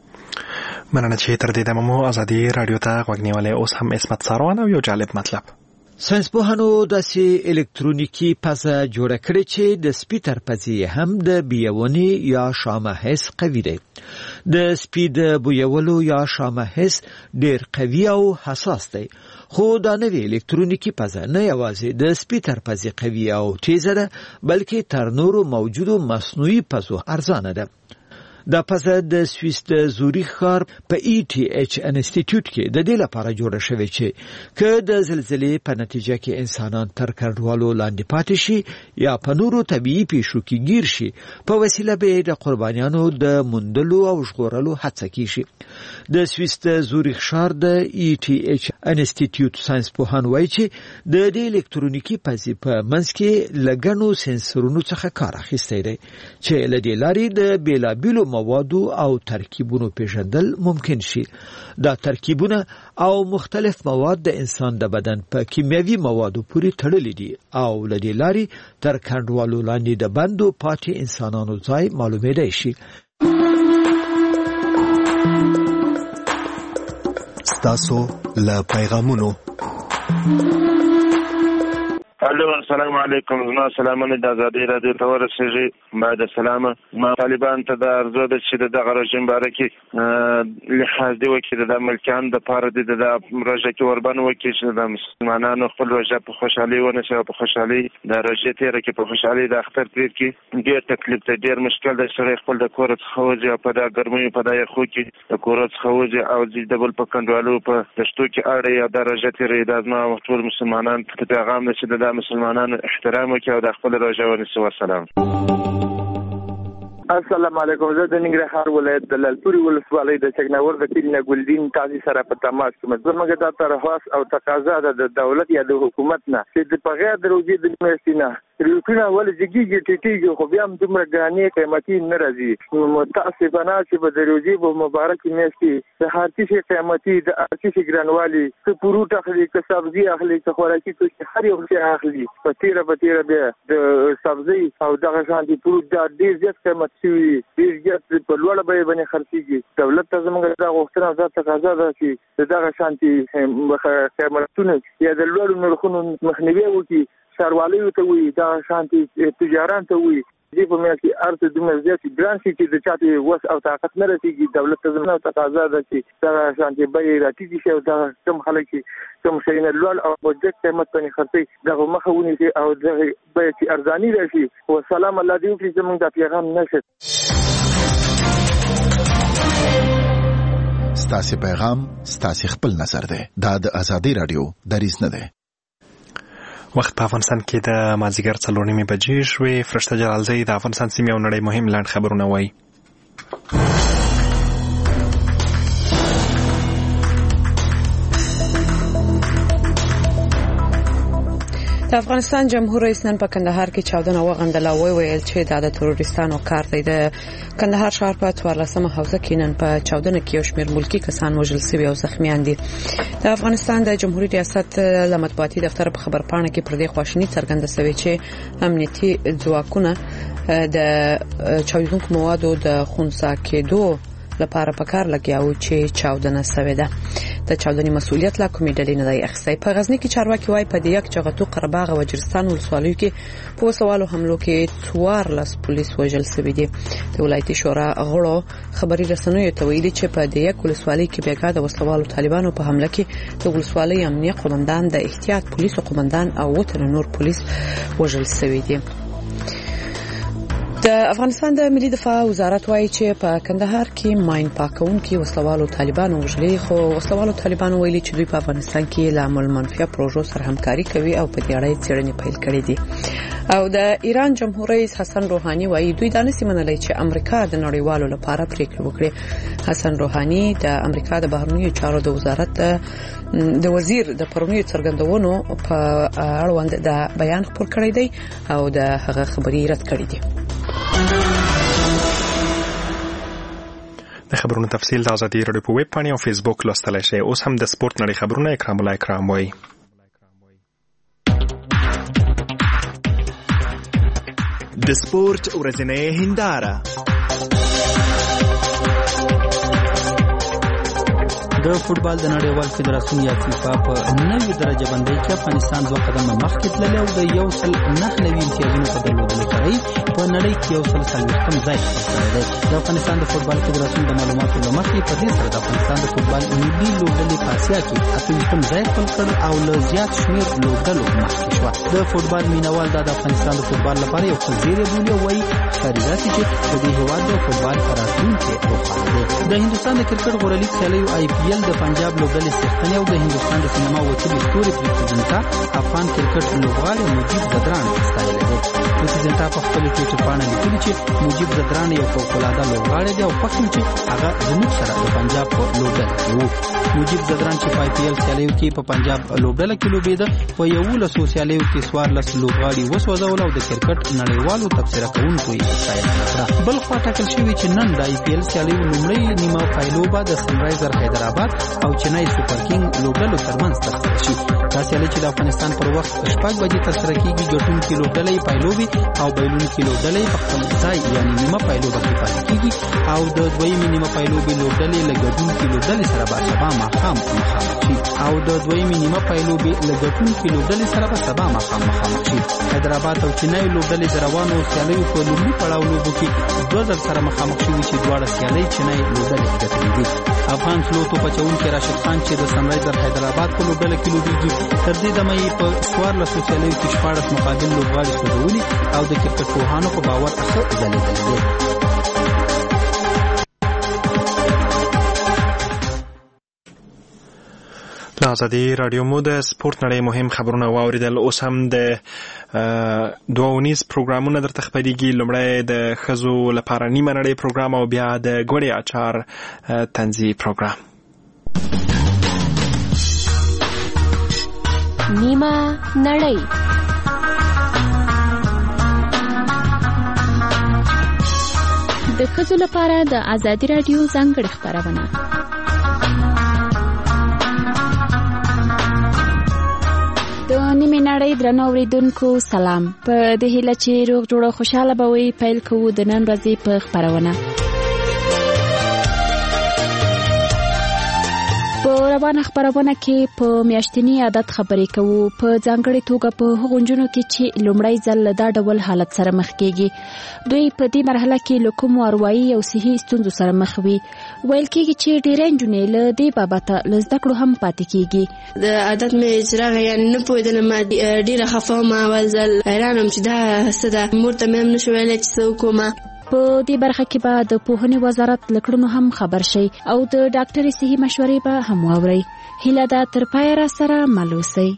مننه چې تر دې دمه مو ازادي رادیو ته غوږ نیولې. اوس هم عصمت ساروان او یو جالب مطلب. ساینسپوهانو داسې الکترونیکي پزه جوړه کړې چې د سپي تر پزې هم د بیونې یا شامه حس قوي دی. د سپي د بویولو یا شامه حس ډېر قوي او حساس دی. خو دا نوې الکترونیکي پزه نه یوازې د سپي تر پزې قوي او تیزه ده بلکې تر نورو موجودو مصنوعي پزو ارزانه ده. دا پزه د سویس د زوریخ ښار په ETH انسټیټیوټ کې د دې لپاره جوړه شوې چې که د زلزلې په نتیجه کې انسانان تر کنټرولو لاندې پاتې شي یا په نورو طبیعي پیښو کې گیر شي په وسیله به د قربانیانو د موندلو او ژغورلو هڅه کیږي. د سویس د زوریخ ښار د ETH انسټیټیوټ ساینسپوهان وایي چې د دې الکترونیکي پزې په منځ کې لګنو سنسورونو څخه کار اخیستی دی چې له دې لارې د بیلابیلو موادو او ترکیبونو پیژندل ممکن شي. دا ترکیبونه او مختلف مواد د انسان د بدن په کیمیاوي موادو پورې تړلي دي او له دې لارې تر کنټرولو لاندې د بندو پاتې انسانانو ځای معلومېدای شي. ستاسو له پیغامونو. الو السلام علیکم. زما سلامونه د ازادي رادیو ته ورسېږي. بعد سلامه ما طالبان ته د ارزو ده چې دغه رژیم باره کې لحاظ دی وکړي د ملکیان د پاره د روژه کې وربند وکړي چې د مسلمانانو خپل روژه په خوشحالي ونیسي او په خوشحالي د روژې تېره کې په خوشحالي د اختر تېر کې ډېر تکلیف دی ډېر مشکل دی. سړی خپل د کوره څخه وځي او په دا ګرمیو په دا یخو کې د کوره څخه وځي او د بل په کنډوالو په دشتو کې اړه یا د روژه تېروي. دا زما ټول مسلمانان ته پیغام دی چې د مسلمانانو احترام وکړي او د خپل روژه ونیسي. والسلام. السلام علیکم. زه د ننګرهار ولایت د لالپوري ولسوالۍ د چکناور د کلینه ګلدین تاسو سره په تماس کوم. زموږ د ترخواست او تقاضا د دولت یا د حکومت نه چې د بغیر د روزي د میاشتینه ریوټونه ول جګیږي ټیټیږي خو بیا هم دومره ګرانې قیمتي نه راځي. متاسفانه چې په د روزي په مبارک میاشتې د هر څه قیمتي د هر څه ګرانوالي څه فروټ اخلي څه سبزي اخلي څه خوراکي څه هر یو څه اخلي په تیره بیا د سبزي او دغه شان دي فروټ د ډیر زیات قیمت ډیر زیات په لوړه بیه باندې خرڅیږي. دولت ته زموږ د غوښتنه او د تقاضا ده چې دغه شانتي قیمتونه یا د لوړو نرخونو مخنیوي وکړي. ښاروالۍ ته وي دغه شانتي تجاران ته وي دې په میاشت کې ارته دومره زیات ګران شي چې د چاته وس او طاقت نه رسیږي. دولت ته زموږ تقاضا ده چې دغه شانتي بیې راټیټې شي او دغه کم خلک چې کم شیونه لوړ او بجټ قیمت باندې خرڅي دغه مخه ونیسي او دغه بیې چې ارزاني راشي. والسلام الله دې وکړي زموږ د پیغام نشي. ستاسو پیغام ستاسو خپل نظر ده. دا د ازادي رادیو دریځ نه ده. وخت په افغانستان کې د مازیګر 4:30 بجې شوې. فرشته جلالزی د افغانستان سیمې او نړۍ مهم لاند خبرونه وایي. د افغانستان جمهور رئیس نن په کندهار کې چاودنه وغندله او ویل چې دا د تروریستانو کار دی. د کندهار ښار په 14مه حوزه کې نن په چاودنه کې یو شمېر ملکی کسان وژل شوي او زخمیان دي. د افغانستان د جمهوریت ریاست له مطبوعاتي دفتر په خبرپاڼه کې پر دې خواشیني څرګنده شوې چې امنیتي ځواکونه د چاودونکو موادو د خنثی کېدو لپاره په کار لګیاو چې چاودنه شوې ده. د چاودنې مسؤلیت لا کومې ډلې نه دی اخیستی. په غزنی کې چارواکي وایي په دیګ چغتو قرهباغ او وجرستان ولسوالیو کې په وسوالو حملو کې 14 پولیس وژل شوي دي. د ولایتي شورا غړو خبري رسنیو ته ویلي چې په دیګ ولسوالۍ کې بیګا د وسوالو طالبانو په حمله کې د ولسوالۍ امنیه قومندان د احتیاط پولیسو قومندان او وتر نور پولیس وژل شوي دي. د افغانستان د ملي دفاع وزارت وایي چې په کندهار کې ماین پاکونکي وسلوالو طالبانو وژلي خو وسلوالو طالبانو ویلي چې دوی په افغانستان کې له عمل منفیه پروژو سره همکاري کوي او په دې اړه څېړنې پیل کړې دي. او د ایران جمهور رئیس حسن روحاني وایي دوی دا نسي منلای چې امریکا د نړیوالو لپاره پریکړه وکړي. حسن روحاني د امریکا د بهرنیو چارو د وزارت د وزیر د پرونیو څرګندونو په اړوند د بیان خپور کړی دی او د هغه خبري رد کړې دي. د خبرونو تفصیل د ازادي رادیو په ویب پاڼې او فیسبوک لوستلای شئ. اوس هم د سپورت نړۍ خبرونه اکرام الله اکرام وایي. د سپورت ورځنۍ هنداره. د فوتبال د نړیوال فدراسیون یا فیفا په نوې درجه بندۍ کې افغانستان 2 قدمه مخکې تللی او د 109 امتیازونو په درلودلو سره په نړۍ کې 140 ځای خپل کړی دی. د افغانستان د فوتبال فدراسیون د معلوماتو له مخې په دې سره د افغانستان د فوتبال ملي لوبډلې په اسیا کې 28 ځای خپل کړ او له زیات شمېر لوبډلو مخکې شوه. د فوتبال مینوال د افغانستان د فوتبال لپاره یو ښه زیری بولي او وایي ښکاري داسې چې د دې هېواد د فوتبال راتلونکی روښانه دی. د هندوستان د کرکټ غوره لیګ سیالیو IPL د پنجاب لوبډلې څښتنې او د هندوستان د سینما وکیل ستوري پریزیدنټا افغان کرکټ لوبغاړی مجیب زدران ستایلی دی. پریزیدنټا په خپل ټویټر باندې لیکلي چې مجیب زدران یو فوق‌العاده لوبغاړی دی او خوښ یم چې هغه زموږ سره د پنجاب په لوبډله کې و. مجیب زدران چې په IPL سیالیو کې په پنجاب لوبډله کې لوبېده په 11 سیالیو کې 14 لوبغاړي وسوځول او د کرکټ نړیوالو تبصره کوونکو یې ستاینه وکړه. بل خوا ټاکل شوي چې نن د IPL سیالیو لومړۍ نیمه پایلوبه د سنرایزر حیدرآباد او چنای سوپر کینګ لوبډلو ترمنځ ترسره شي. دا سیالي چې د افغانستان پر وخت 6 بجې ترسره کیږي ګټونکي لوبډلې پایلوبي او بایلونکي لوبډلې په خپل ځای یعنی نیمه پایلوبه کې پاتې کیږي او د دویمې نیمه پایلوبي لوبډلې له ګټونکي لوبډلې سره به سبا ماښام مخامخ شي او د دویمې نیمه پایلوبي له ګټونکي لوبډلې سره به سبا ماښام مخامخ شي. حیدرآباد او چنای لوبډلې د روانو سیالیو په لومړي پړاو لوبو کې 2 سره مخامخ شوي چې دواړه سیالۍ چنای لوبډلې ګټلې دي. افغان فلو توپ اچوونکی راشد خان چې د سنرایزر حیدرآباد په لوبډله کې لوبېږي تر دې دمه یې په 14 سیالیو کې 14 مقابل لوبغاړي سوځولي او د کرکټ پوهانو په باور ښه ځلېدلی دی. آزادی رادیو مو د سپورت نړۍ مهم خبرونه واوریدل. اوس هم د 2 پروګرامونه درته خبرېږي. لومړی د ښځو لپاره نیمه نړۍ پروګرام او بیا د ګوړې اچار طنزي پروګرام. نیمه نړۍ د ښځو لپاره د آزادي رادیو ځانګړې خبرونه. د نیمه نړۍ درنو اوریدونکو سلام. په دې هیله چې روغ جوړ او خوشاله به وي، پیل کوو د نن ورځې په خبرونه. په روانه خبرونه کې په میاشتنی عادت خبرې کوو، په ځانګړې توګه په هغو نجونو کې چې لومړی ځل دا ډول حالت سره مخ کېږي. دوی په دې مرحله کې له کومو اروایي او صحي ستونزو سره مخ وي. ویل کېږي چې ډېرې نجونې له دې بابته له زده کړو هم پاتې کېږي. د عادت مې اجرا یعنې نه پوهېدلم، ډېره خفه وم، اول ځل حیران وم چې دا څه ده. مور ته مې هم نه شو ویلی چې څه وکړم. په دې برخه کې به د پوهنې وزارت له کړنو هم خبر شي او د ډاکټري صحي مشورې به هم واورئ. هیله ده تر پایه را سره مل اوسئ.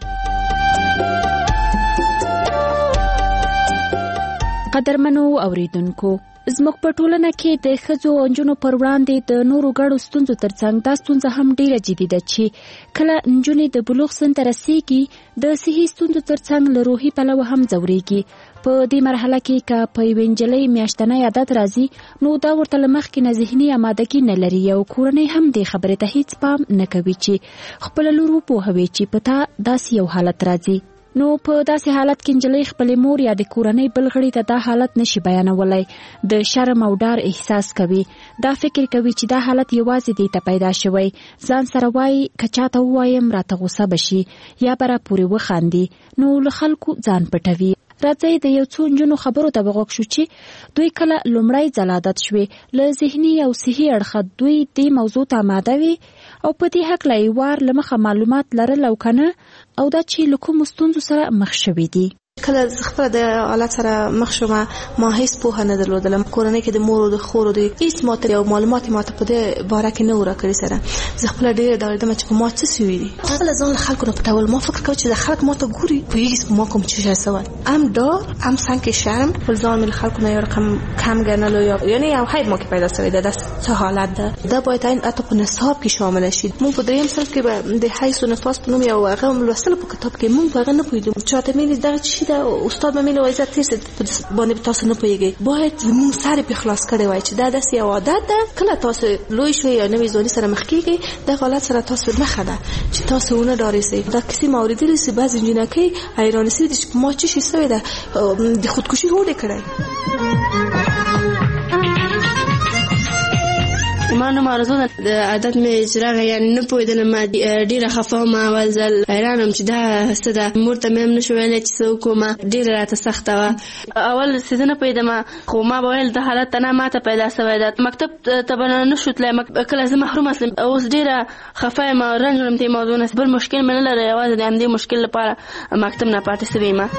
قدرمنو اوریدونکو، زموږ په ټولنه کې د ښځو او نجونو پر وړاندې د نورو ګډو ستونزو ترڅنګ دا ستونزه هم ډیره جدي ده چې کله نجونې د بلوغ سن ته رسیږي د صحي ستونزو ترڅنګ له روحي پلوه هم ځورېږي. په دې مرحله کې که په یوې نجلۍ میاشتنی عادت راځي، نو دا ورته له مخکې نه ذهني آمادګي نه لري او کورنۍ هم دې خبرې ته هیڅ پام نه کوي چې خپله لور وپوهوي چې په تا داسې یو حالت راځي. نو په داسې حالت کې نجلۍ خپلې مور یا د کورنۍ بل غړي ته دا حالت نشي بیانولی. د شرم او ډار احساس کوي. دا فکر کوي چې دا حالت یوازې دې ته پیدا شوی. ځان سره وایي که چاته ووایم راته غوسه بشي یا به را پورې وخاندي، نو له خلکو ځان پټوي. راځئ د یو څو نجونو خبرو ته وغوږ شو چې دوی کله لومړی ځل عادت شوې. له ذهني او صحي اړخه دوی دې موضوع ته آماده وي او په دې هکله یې وار له مخه معلومات لرل او که نه، او دا چې له کومو ستونزو سره مخ شوي دي. کله خپل د حالت سره مخ شوم، ما هیڅ پوهه نه درلودم. کورنۍ کې د مور او د خور او د هیڅ ماته او معلومات ماته په دې باره کې نه ورکړي سره. زه خپل ډېر ډاډم چې په ما څه سوي دي. خپل ځان له خلکو نه پټول. ما فکر کوم چې د خلک ماته ګوري پوهیږي ما کوم څه شوی. ام ډار ام سانکه شرم خپل ځان مل خلکو نه یو رقم کم ګڼلو، یعنی یو حید ما کې پیدا شوی ده. څه حالت ده دا باید این اته په نصاب کې شامل شي. مونږ په دریم صنف کې د حیث و نفاس په نوم یو هغه لوستل په کتاب کې مونږ هغه نه پوهیدو. چاته مې دغه چې دا استاد مې له وایي تاسو باندې تاسو نه پوهیږئ. باید موږ سره په خلاص کړی وای چې دا داسې یو عادت ده. کله تاسو لوی شوئ یا نوې ځواني سره مخ کېږئ، د حالت سره تاسو مخه ده چې تاسو ونه ډارېږئ. دا کیسې ما اورېدلې چې بعضې جنکۍ حیرانې شوې دي چې ما څه شي شوی ده، د خودکشي هوډ یې کړی. ما نوم آرزو ده. د عادت مې اجرا یعنې نه پوهېدلم، ډېره خفه وم، اول ځل حیران وم چې دا څه ده. مور ته مې هم نه شو ویلی چې څه وکړم. ډېره راته سخته وه. اول څه نه پوهېدم، خو ما به ویل دا حالت ته نه ماته پیدا شوی ده. مکتب ته به نه شو تللی، کله زه محرومه شلم. اوس ډېره خفه یم، رنج وړم دې موضوع نه. بل مشکل مې نه لري، یوازې د همدې مشکل لپاره مکتب نه پاتې شوې یم.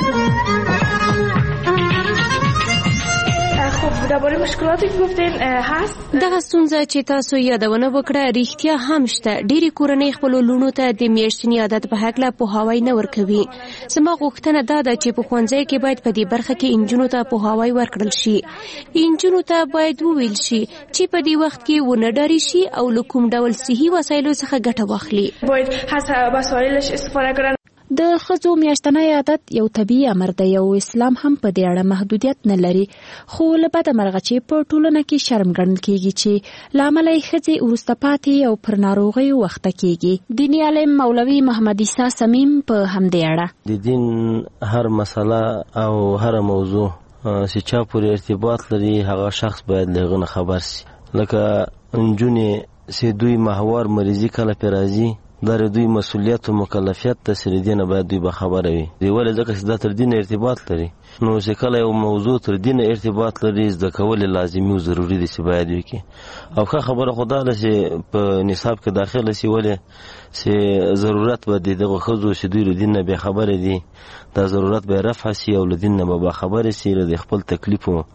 درباره مشکلاتی که گفتین هست. دغه ستونزه چې تاسو یادونه وکړه رښتیا هم شته. ډېرې کورنۍ خپلو لوڼو ته د میاشتني عادت په هکله پوهاوی نه ورکوي. زما غوښتنه دا ده چې په ښوونځي کې باید په دې برخه کې نجونو ته پوهاوی ورکړل شي. نجونو ته باید وویل شي چې په دې وخت کې ونه ډاري شي او له کوم ډول صحي وسایلو څخه ګټه واخلي. باید از وسایلش استفاده کړي. د ښځو میاشتنی عادت یو طبیعي امر دی او اسلام هم په دې اړه محدودیت نه لري. خو له بده مرغه چې په ټولنه کې شرم ګڼل کېږي چې له امله یې ښځې وروسته پاتې او پر ناروغیو وخته کېږي. دیني عالم مولوي محمد عیسی سمیم په همدې اړه د دین هر مسله او هر موضوع چې چا پورې ارتباط لري هغه شخص باید له هغه نه خبر شي. لکه نجونې چې دوی ماهوار مریضي کله پرې راځي، دا دوی مسؤلیت او مکلفیت ته سره دینه باید دوی به خبره وي. دی ولې ځکه چې دا تر دین ارتباط لري. نو چې کله یو موضوع تر دین ارتباط لري زده کول لازمي او ضروری دي چې باید وکړي. او ښه خبره خدا ده چې په نصاب کې داخله شي، ولې چې ضرورت به دغه ښځو چې دوی له دین نه بې خبره دي، دا ضرورت به رفع شي او له دین نه به باخبره شي، له خپل تکلیف او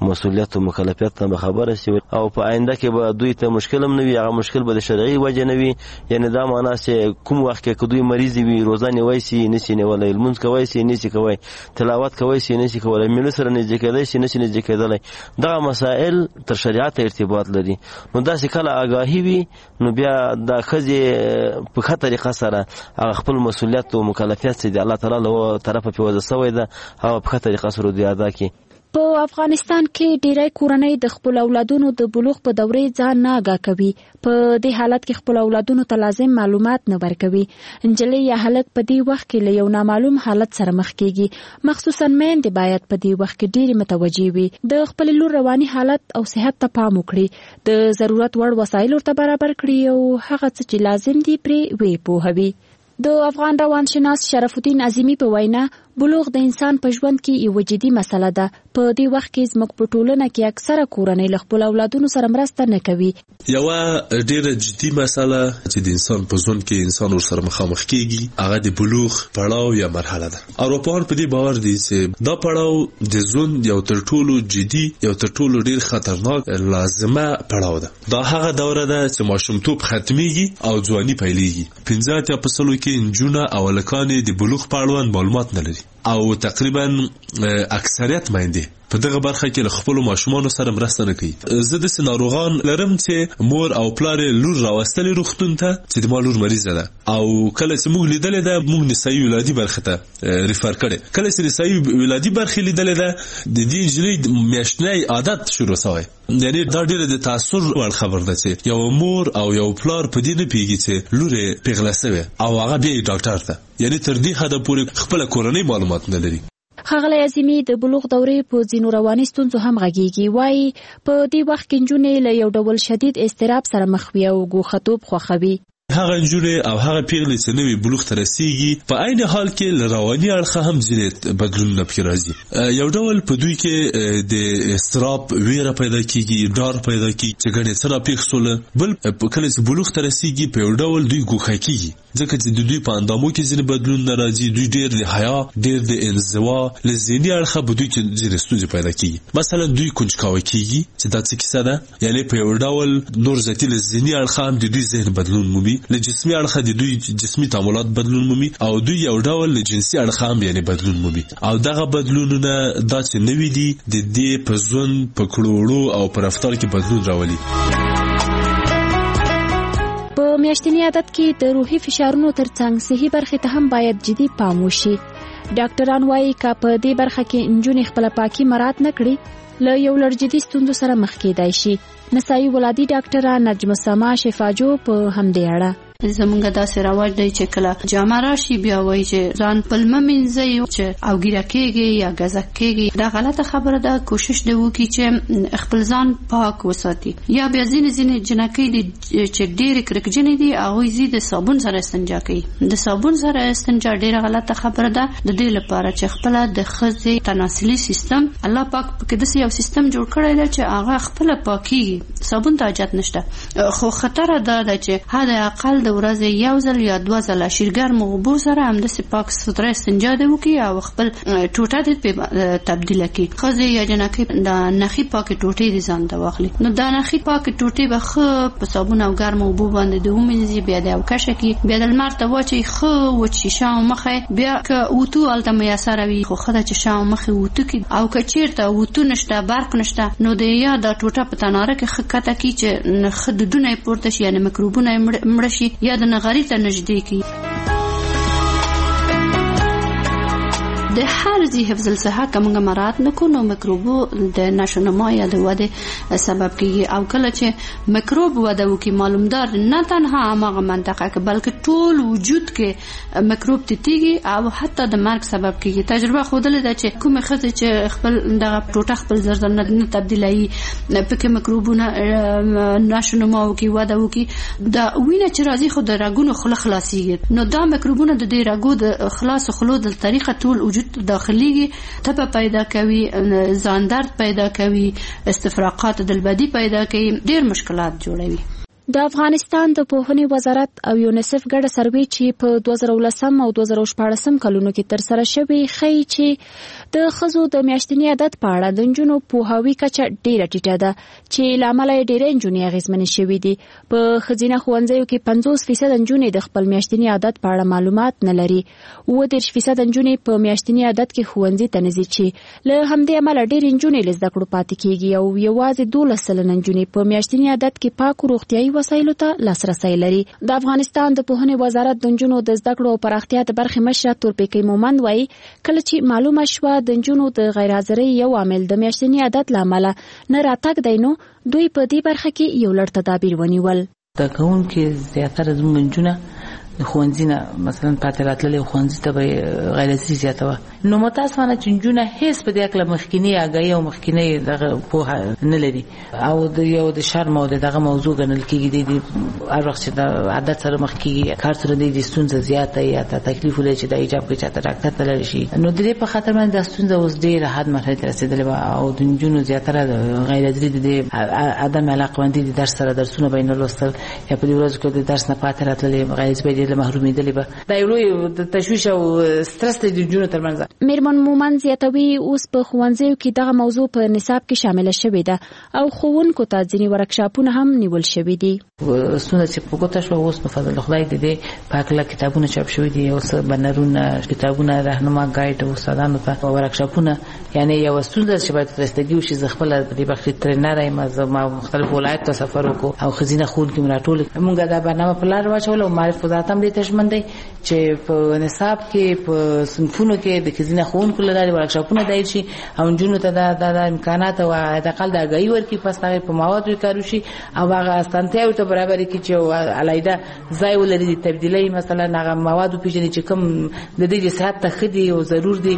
مسؤلیت او مکلفیت نه خبره شي او په آینده کې به دوی ته مشکل هم نه وي. هغه مشکل به د شرعي وجه نه وي. یعنی دا معنا چې کوم وخت کې دوی مریض وي روزانه وایسي نشي نیولای، لمونځ کوي سي نشي کوي، تلاوت کوي سي نشي کوي، مینو سره نږدې کېدای شي نشي نږدې کېدلای. دا مسائل تر شریعت ارتباط لري. نو دا چې کله آگاهي وي نو بیا د خځې په ښه طریقه سره هغه خپل مسؤلیت او مکلفیت چې د الله تعالی له طرفه په وځه سوی ده هغه په ښه طریقه سره دوی ادا کړي. په افغانستان کې ډیری کورنۍ د خپل اولادونو د بلوغ په دورې ځان نه آگاه کوي. په دې حالت کې خپل اولادونو ته لازم معلومات نه ورکوي. انجلۍ یا هلک په دې وخت کې له یو نامعلوم حالت سره مخ کیږي. مخصوصا میندې باید په دې وخت کې ډېرې متوجه وي. د خپل لور رواني حالت او صحت ته پام وکړي، د ضرورت وړ وسایل ورته برابر کړي او هغه څه چې لازم دي پرې وی پوهوي. د افغان روانشناس شرف الدین عظیمی په وینا بلوغ د انسان په ژوند کې یو جدي مسله ده. په دې وخت کې زموږ په ټولنه کې اکثره کورنۍ له خپل اولادونو سره مرسته نه کوي. یو ډېره جدي مسله چې د انسان په ژوند کې انسان ورسره مخامخ کیږي هغه د بلوغ پړاو یا مرحله ده. اروپایان په دې باور دي چې دا پړاو د ژوند یو تر ټولو جدي یو تر ټولو ډېر خطرناک لازمه پړاو ده. دا هغه دوره ده چې ماشومتوب ختميږي او ځواني پیلېږي. 15% کې نجونه او هلکان د بلوغ په اړوند معلومات نه لري او تقریبا اکثریت میندې په دغه برخه کې له خپل ماشومانو سره مرسته نه کوي. زه د ناروغان لرم چې مور او پلار لور راوستلې روغتون ته چې د مالور مریضه ده او کله چې موږ لیدلې ده موږ نسایي ولادي برخه ته ریفر کړي. کله چې نسایي ولادي برخه لیدلې ده د دې جری میاشتنی عادت شروع شوی. یعنی دا ډېر د تاثیر ور خبر ده چې یو مور او یو پلار په دې نه پیږي چې لور پیغله سوی او هغه بیا ډاکټر ته یعنی تر دې حده پورې خپل کورنۍ معلومات نه لري. ښاغلی عظیمی د بلوغ دورې په ځینو رواني ستونزو هم غږیږي. وایي په دې وخت کې نجونې له یو ډول شدید اضطراب سره مخ وي او ګوښتوب خوښوي. هغه نجونې او هغه پیغلې چې نوې بلوغ ته رسیږي په عین حال کې له رواني اړخه هم ځینې بدلونونه پکې راځي. یو ډول په دوی کې د اضطراب ویره پیدا کیږي، ډار پیدا کیږي چې ګڼې څه راپېښ شول. بل کله چې بلوغ ته رسیږي په یو ډول دوی ګوښه کیږي ځکه چې د دوی په اندامو کې ځینې بدلونونه راځي. دوی ډېر د حیا ډېر د انزوا له ذهني اړخه په دوی کې ځینې ستونزې پیدا کیږي. مثلا دوی کنجکاوي کیږي چې دا څه کیسه ده. یعنی په یو ډول نور ذاتي له ذهني اړخه هم د دوی ذهن بدلون مومي، له جسمي اړخه د دوی جسمي تعاملات بدلون مومي او دوی یو ډول له جنسي اړخه هم یعنی بدلون مومي. او دغه بدلونونه دا چې نوي دي د دې په ژوند په کړوړو او په رفتار کې بدلون راولي. په میاشتني عادت کې د روحي فشارونو ترڅنګ صحي برخې ته هم باید جدي پام وشي. ډاکټران وایي که په دې برخه کې نجونې خپل پاکي مراعات نه کړي له یو لړ جدي ستونزو سره مخ کېدای شي. نسایي ولادي ډاکټره نجم سما شفاجو په همدې اړه زمونږ داسې رواج دی چې کله جامه راشي بیا وایي چې ځان پلمه مینځئ چې او ګیره کېږي یا ګزک کېږي. دا غلطه خبره ده. کوشش دی وکړي چې خپل ځان پاک وساتي. یا بیا ځینې جنکۍ دي چې ډېرې کرکجنې دي هغوی ځي د صابون سره استنجا کوي. د صابون سره استنجا ډېره غلطه خبره ده د دې لپاره چې خپله د ښځې تناسلي سیستم الله پاک پکې داسې یو سیستم جوړ کړی دی چې هغه خپله پاکېږي. صابون ته حاجت نشته. خو خطره دا ده چې حد اقل د ورځې یو ځل یا دوه ځله شیرګرمو اوبو سره همداسې پاک ستره استنجا دې وکړي او خپل ټوټه دې پرې تبدیله کړي. ښځې یا جنکۍ د نخي پاکې ټوټې دې ځان ته واخلي. نو دا نخي پاکې ټوټې به ښه په صابون او ګرمو اوبو باندې د ومینځي، بیا د اوکشه کړي، بیا د لمر ته واچوي، ښه وچ شي شا او مخه. بیا که اوتو هلته میسره وي خو ښه ده چې شا او مخې اوتو کړي. او که چېرته اوتو نشته برق نشته نو د یا دا ټوټه په تناره کې ښه کته کړي چې ښه دودونه یې پورته شي یعنې مکروبونه یې مړه شي یا د نغري ته نږدې کړي. د هر ځای حفظ الصحه که موږ مراعات نکړو نو میکروبو د نشونما یا د ودې سبب کیږي. او کله چې میکروب وده وکړي معلومدار نه تنها هغه منطقه کې بلکې ټول وجود کې میکروب تیږي او حتی د مرګ سبب کیږي. تجربه ښودلې ده چې کومه ښځه چې خپل دغه ټوټه خپل زردن نه تبدیلایي پکې میکروبونه نشونما وکړي وده وکړي د وینه چې راځي خو د رګونو خوله خلاصيږي. نو دا میکروبونه د دې رګو د خلاص خلو د طریقه ټول وجود داخليږي، تبه پیدا کوي، ځان درد پیدا کوي، استفراقات دلبدي پیدا کوي، ډېر مشکلات جوړوي. د افغانستان د پوهنې وزارت او یونیسف ګډه سروې چې په 2019 او 2014 کلونو کې تر سره شوې ښیي چې د ښځو د میاشتني عادت په اړه د نجونو پوهاوي کچه ډیره ټیټه ده چې له امله یې ډیرې نجونې اغېزمنې شوې دي. په ښځینه ښوونځیو کې 50% نجونې د خپل میاشتني عادت په اړه معلومات نه لري. 30% نجونې په میاشتني عادت کې ښوونځي ته نه ځي چې له همدې امله ډېرې نجونې له زده کړو پاتې کېږي او یوازې 12% نجونې په میاشتني عادت کې پاکو روغتیایي وسایلو ته لاسرسی لري. د افغانستان د پوهنې وزارت د نجونو د زده کړو او پراختیا د برخې مشره تورپیکۍ مومند وایي کله چې معلومه شوه د نجونو د غیر حاضرۍ یو عامل د میاشتني عادت له امله نه راتګ دی نو دوی په دې برخه کې یو لړ تدابیر ونیول. د کوونکې زیاتره زموږ نجونه د ښوونځي نه مثلا پاتې راتللې ښوونځي ته به غیر حاضري زیاته وه. نو متاسفانه چې نجونه هېڅ په دې هکله مخکینۍ اګاهي او مخکینۍ دغه پوهه نه لري او د یو د شرم او د دغه موضوع ګڼل کېږي. د هر وخت چې د عادت سره مخ کېږي کار سره د ستونزه زیاته یا تکلیف ولري چې د ایجاب کوي چاته ډاکټر ته لاړ شي. نو د دې په خاطر باندې دا ستونزه اوس ډېره حد مرحلې ته رسېدلې وه او د نجونو زیاتره غیر حاضري د عدم علاقمندي د درس سره درسونه به یې نه لوستل یا په دې ورځو کې د درس نه پاتې راتللې غیر حاضري به یې له محرومېدلې به. دا یو لوی تشویش او سترس دی د نجونو ترمنځ. میرمن مومند زیاتوي اوس په ښوونځیو کې دغه موضوع په نصاب کې شامله شوې ده او ښوونکو ته ځینې ورکشاپونه هم نیول شوي دي. ستونزه چې په ګوته شوه اوس په فضل خدای د دې په هکله کتابونه چاپ شوي دي او څه بنرونه کتابونه رهنما ګایډ استادانو ته ورکشاپونه یعنی یو ستونزه چې باید فرستګي وشي. زه خپل په دې برخه ټرینر یم ما مختلف ولایت ته سفر وکړو او ښځینه ښوونکي مې راټول موږ دا برنامه په لار واچول او معرف وزارت هم دې ته ژمن دی چې په نصاب کې په صنفونو کې د ښځینه ښوونکو له لارې ورکشاپونه دایر شي او نجونو ته د امکانات او حداقل د اګاهي ورکړي پس هغې په موادو کار وشي او هغه اسانتیاوې ته برابرې کړي چې علیحده ځای ولري د تبدیلۍ مثلا هغه موادو پېژني چې کوم د دې صحت ته ښه دي او ضرور دي.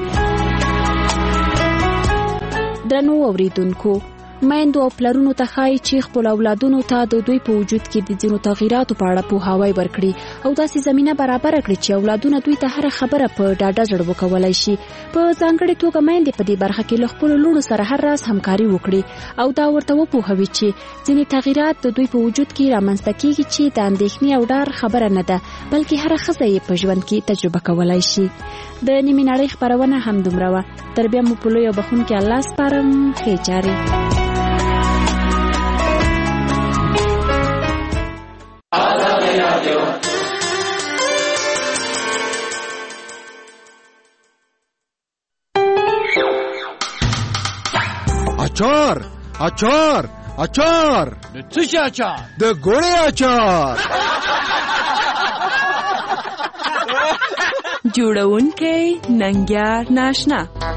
درنو اوریدونکو میندو او پلرونو ته ښایي چې خپل اولادونو ته د دوی په وجود کې د ځینو تغییراتو په اړه پوهاوی ورکړي او داسې زمینه برابره کړي چې اولادونه دوی ته هره خبره په ډاډه زړه وکولی شي. په ځانګړې توګه میندې په دې برخه کې له خپلو لوڼو سره هر راز همکاري وکړي او دا ورته وپوهوي چې ځینې تغییرات د دوی په وجود کې رامنځته کېږي چې د اندېښنې او ډار خبره نه ده بلکې هره ښځه یې په ژوند کې تجربه کولی شي. د نیمې نړۍ خپرونه همدومره وه. تر بیا مو په لوی او بخښونکي الله سپارم. ښې چارې. اچار اچار اچار د څه شي اچار؟ د ګوړې اچار. جوړونکی ننګیار ناشنا.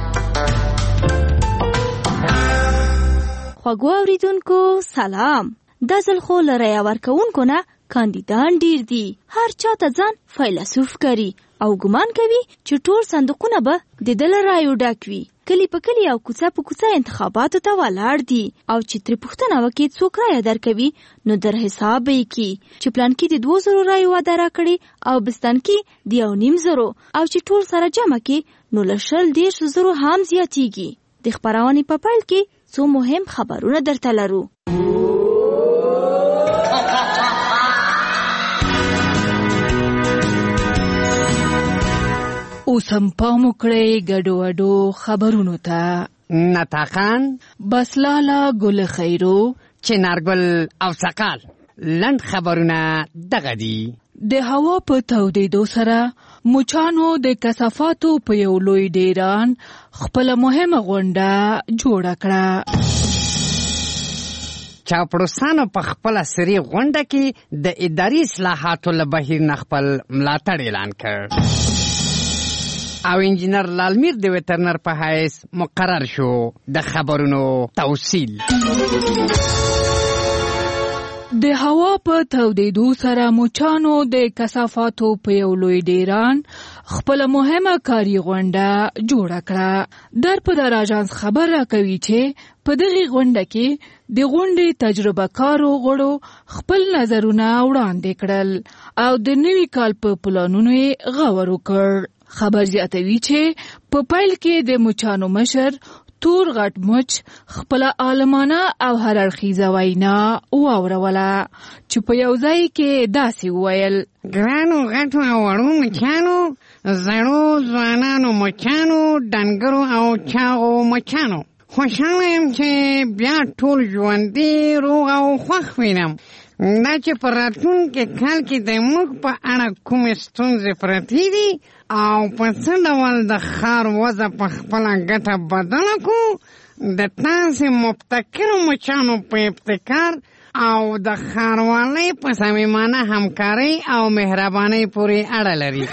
خوږو اوریدونکو سلام. دا ځل خو له رایه ورکوونکو نه کاندیدان ډیر دي. هر چاته ځان فیلسوف کوي او ګمان کوي چې ټول صندوقونه به د ده له رایو ډک وي. کلی په کلی او کوڅه په کوڅه انتخاباتو ته ولاړ دي او چې ترې پوښتنه وکړي څوک رایه درکوي نو در حساب به یې کړي چې پلانکي د 2,000 رایو وعده راکړې او بستانکي د 1,500 او چې ټول سره جمع کړي نو له 1,000 هم زیاتیږي. د خپرونې په پیل کې څو مهم خبرونه درته لرو. اوس هم پام وکړئ ګډو وډو خبرونو ته. نتاخان بسلاله ګل خیرو چنارګل او سقال لند خبرونه دغه دي. د هوا په تودېدو سره مچانو د کثافاتو په یو لوی ډیران خپل مهمه غونډه جوړه کړه. چاپړوسانو په خپل سری غونډه کې د اداري اصلاحاتو له بهیر نه خپل ملاتړ اعلان کړ او انجینر لالمیر د ویټرنر په حیث مقرر شو. د خبرونو توصیل. د هوا په تودېدو سره مچانو د کثافاتو په یو لوی ډیران خپل مهمه کاري غونډه جوړه کړه. در په در اژانس خبر راکوي چې په دغه غونډه کې د غونډې تجربه کارو غړو خپل نظرونه وړاندې کړل او د نوي کال په پلانونو یې غور وکړ. خبر زیاتوي چې په پیل کې د مچانو مشر تور غټ مچ خپل عالمانه او هر اړخیزه وینا واوروله چې په یو ځای کې داسې وویل: ګرانو غټو او وړو مچانو، زړو ځوانانو مچانو، ډنګرو او چاغو مچانو، خوشحاله یم چې بیا ټول ژوندي روغ او خوښ وینم. دا چې په راتلونکي کال کې د موږ په اړه کومې ستونزې پرتې دي او په څه ډول د ښار وضع په خپله ګټه بدله کړو، د تاسې مبتکرو مچانو په ابتکار او د ښاروالۍ په صمیمانه همکارۍ او مهربانۍ پورې اړه لري.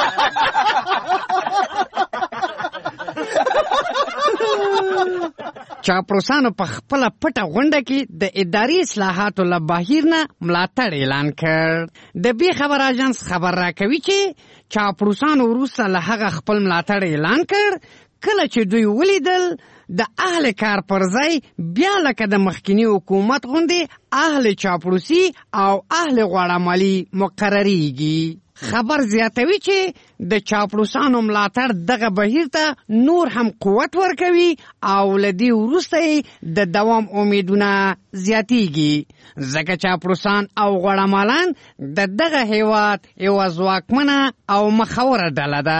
چاپلوسانو په خپله پټه غونډه کې د اداري اصلاحاتو له بهیر نه ملاتړ اعلان کړ. د بې خبر اژانس خبر راکوي چې چاپلوسانو وروسته له هغه خپل ملاتړ اعلان کړ کله چې دوی ولیدل د اهل کار پر ځای بیا لکه د مخکینی حکومت غوندې اهل چاپلوسي او اهل غوړامالي مقرریږي. خبر زیاتوي چې د چاپلوسانو ملاتړ دغه بهیر ته نور هم قوت ورکوي او له دې وروسته د دوام امیدونه زیاتیږي، ځکه چاپلوسان او غوړامالان د دغه هیواد یوه ځواکمنه او مخوره ډله ده.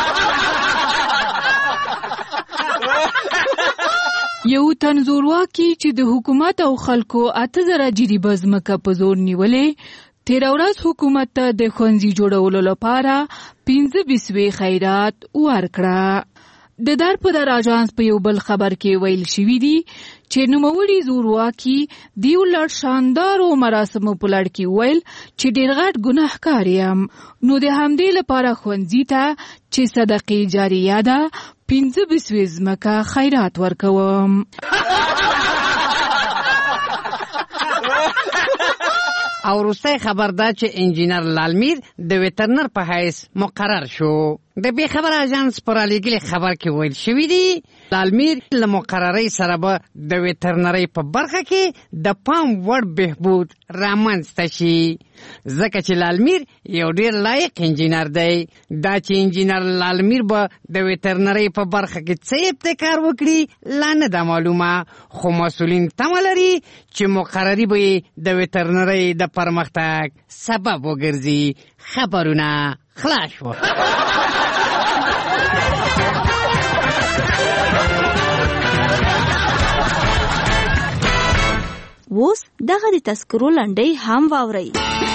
یو تنزورواکي چې د حکومت او خلکو 8000 جریبه ځمکه په زور نیولې، تیره ورځ حکومت ته د ښوونځي جوړولو لپاره 15 خیرات ورکړه. د درپدر اژانس په یو بل خبر کې ویل شوي دي چې نوموړي زورواکي د یو لړ شاندارو مراسمو په لړ کې ویل چې ډېر غټ ګناهکار یم، نو د همدې لپاره ښوونځي ته چې صدقې جاریه ده 15 ځمکه خیرات ورکوم. او وروستی خبر دا چې انجینر لالمیر د ویترنر په حیث مقرر شو. د بې خبر اژانس پر رالیږلي خبر کې ویل شوي دي لالمیر له مقررۍ سره به د ویترنرۍ په برخه کې د پام وړ بهبود رامنځته شي، ځکه چې لالمیر یو ډېر لایق انجینر دی. دا چې انجینر لالمیر به د ویترنرۍ په برخه کې څه ابتکار وکړي لا نه ده معلومه، خو مسؤلین تمه لري چې مقرري به د ویترنرۍ د پرمختګ سبب وګرځي. خبرونه خلاص شو. اوس دغه د تذکرو لنډۍ هم واورئ.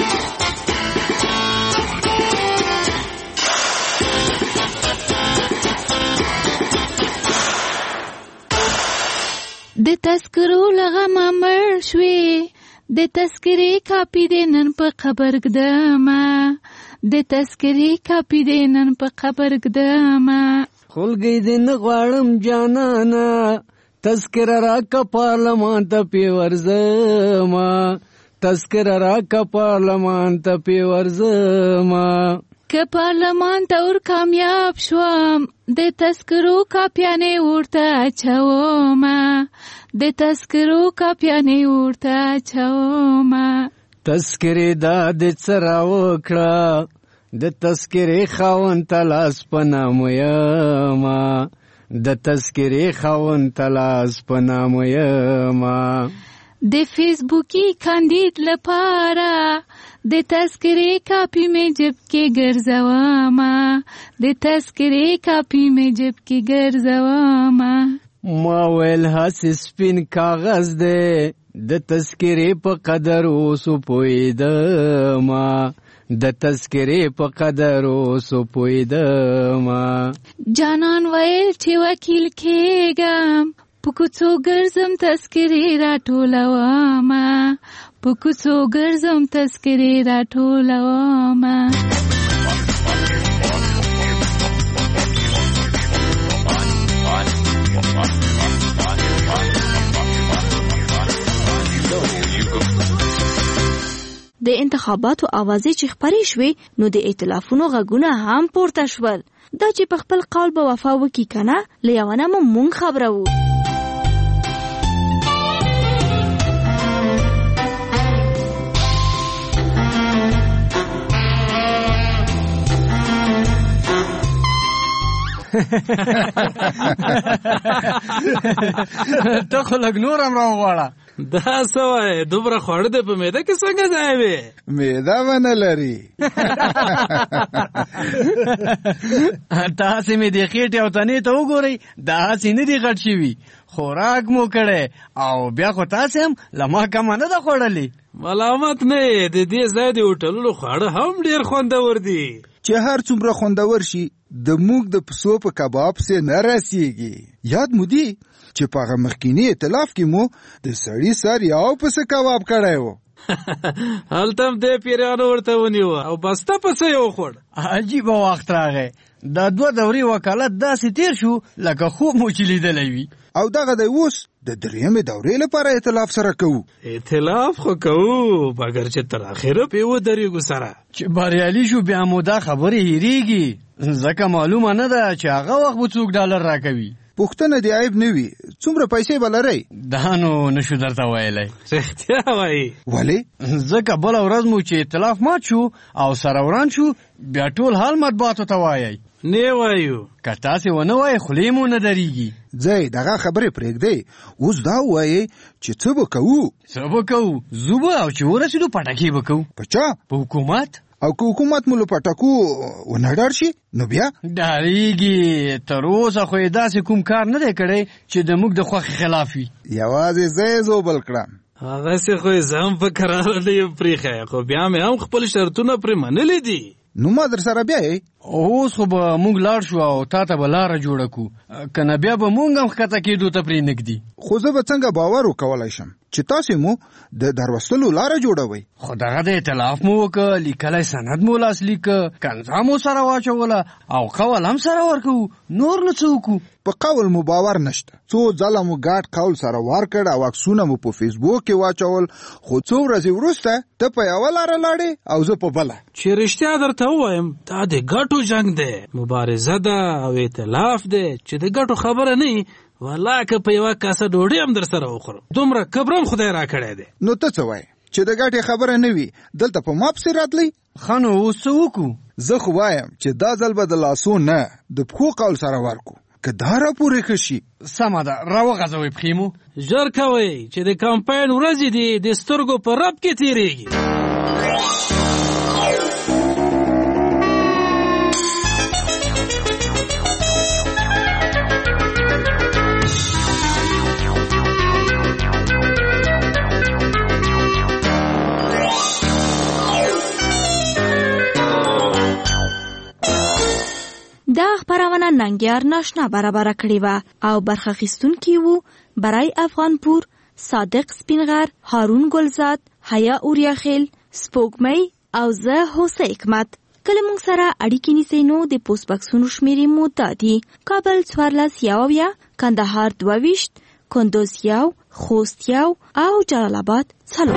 د تذکرو لغمه مړ شوې، د تذکرې کاپي دې نن په قبر ږدمه، د تذکرې کاپي دې نن په قبر ږدمه. خلګۍ دې نه غواړم جانانه، تذکره راکه پارلمان ته پې ورځمه، تذکره راکه پارلمان ته پې ورځمه. که پارلمان ته ور کامیاب شوم، د تذکرو کاپیانې ورته اچومه، د تذکرو کاپیانې ورته اچومه. تذکرې دا دې څه راوکړه، د تذکرې خاوند ته لاس په نامه یمه، د تذکرې خاوند ته لاس په نامه یمه. د فیسبوکي کاندید لپاره د تذکرې کاپي مې جب کې ګرځومه، د تذکرې کاپي مې جب کې ګرځومه. ما ویل هسې سپین کاغذ دی، د تذکرې په قدر اوسو پوهېدمه، د تذکرې په قدر اوسو پوهېدمه. جانان ویل چې وکیل کېږم، په کوڅو ګرځم تذکرې راټولومه، په کوڅو ګرځم تذکرې راټولومه. د انتخاباتو اوازې چې خپرې شوې نو د ائتلافونو غږونه هم پورته شول. دا چې په خپل قول به وفا وکړي کنه له یوه نه مونږ خبره وو. ته خو لږ نور هم راوغواړه. دا څه وایې دومره خواړه دی په معده کې څنګه ځای وې؟ معده به نه لري. تاسې مې دې خېټې او تنې ته وګورئ، دا هسې نه دي غټ شوي. خوراک مو کړی او بیا خو تاسې هم له ما کمه نه ده خوړلې. ملامت نه یې، د دې ځای د هوټلونو خواړه هم ډېر خوندور دي. چې هر څومره خوندور شي د موږ د پسو په کباب سه نه رسیږي. یاد مو دی چې په هغه مخکینی ائتلاف کې مو د سړی سر یو پسه کباب کړی و. هلته هم دې پیرانو ورته ونیوه او بسته پسه یې وخوړ. عجیبه وخت راغی. دا 2 دورې وکالت داسې تیر شو لکه خوب مو چې لیدلی وي. او دغه دی اوس د 3مې دورې لپاره ائتلاف سره کوو. ائتلاف خو کوو مګر چې تر اخره پې ودرېږو سره. چې بریالي شو بیا مو دا خبرې هېرېږي، ځکه معلومه نه ده چې هغه وخت به څوک ډالر راکوي. پوښتنه دې عیب نه وي، څومره پیسې به لرئ؟ دا نو نشو درته ویلی. رښتیا وایي؟ ولې؟ ځکه بله ورځ مو چې ائتلاف مات شو او سره وران شو بیا ټول حال مطبوعاتو ته وایئ. نه وایو. که تاسې ونه وایئ خولې مو نه درېږي. ځئ دغه خبرې پرېږدئ، اوس دا ووایئ چې څه به کوو. څه به کوو؟ ځو به او چې ورسېدو پټکې به کوو. په چا؟ په حکومت. او که حکومت مو له پټکو ونه ډار شي نو بیا؟ ډارېږي، تر اوسه خو یې داسې کوم کار نه دی کړی چې د موږ د خوښې خلاف وي. یوازې زه یې زوبل کړم. هغسې خو یې زه هم په کراره نه یم پرېښی، خو بیا مې هم خپل شرطونه پرې منلي دي. نو ما در سره بیا یې؟ اوس خو به موږ لاړ شو او تا ته به لاره جوړه کړو، که نه بیا به موږ هم ښکته کېدو ته پرې نږدي. خو زه به څنګه باور وکولی شم چې تاسې مو د دروستلو لاره جوړوئ؟ خو دغه د ائتلاف مو وکړه، لیکلی سند مو لاسلیک کړه، کنځا مو سره واچوله او قول هم سره ورکوو، نور نو څه وکړو؟ په قول مو باور نشته. څو ځله مو ګډ قول سره ورکړ او عکسونه مو په فیسبوک کې واچول، خو څو ورځې وروسته ته په یوه لاره لاړې او زه په بله. چې رښتیا درته ووایم دا د ګټو جنګ دی، مبارزه ده او ائتلاف دی چې د ګټو خبره نه وي. والله که په یوه کاسه ډوډۍ هم در سره وخورم دومره کبرم خدای را کړی دی. نو ته څه وایې چې د ګټې خبره نه وي دلته په ما پسې راتلی؟ ښه نو اوس څه وکړو؟ زه خو وایم چې دا ځل به د لاسو نه د پښو قول سره ورکو، که دا راپورې ښه شي. سمه ده، راوغځوئ پښې مو. ژر کوئ چې د کمپاین ورځې دي د سترګو په رب کې تېرېږي. دا خبرونه ننګیار ناشنا برابر کړی و او برخه اخیستونکي وو برای افغانپور، صادق سپینغر، هارون گلزاد، حیا اوریاخیل، سپوږمۍ او زه هوسه حکمت. کله موږ سره اړیکې نیسئ نو د پوسټ بکسونو شمیرې مو دا دي: کابل 14 کندهار 22 کندوز 1 خوست 1 او جلال آباد 4.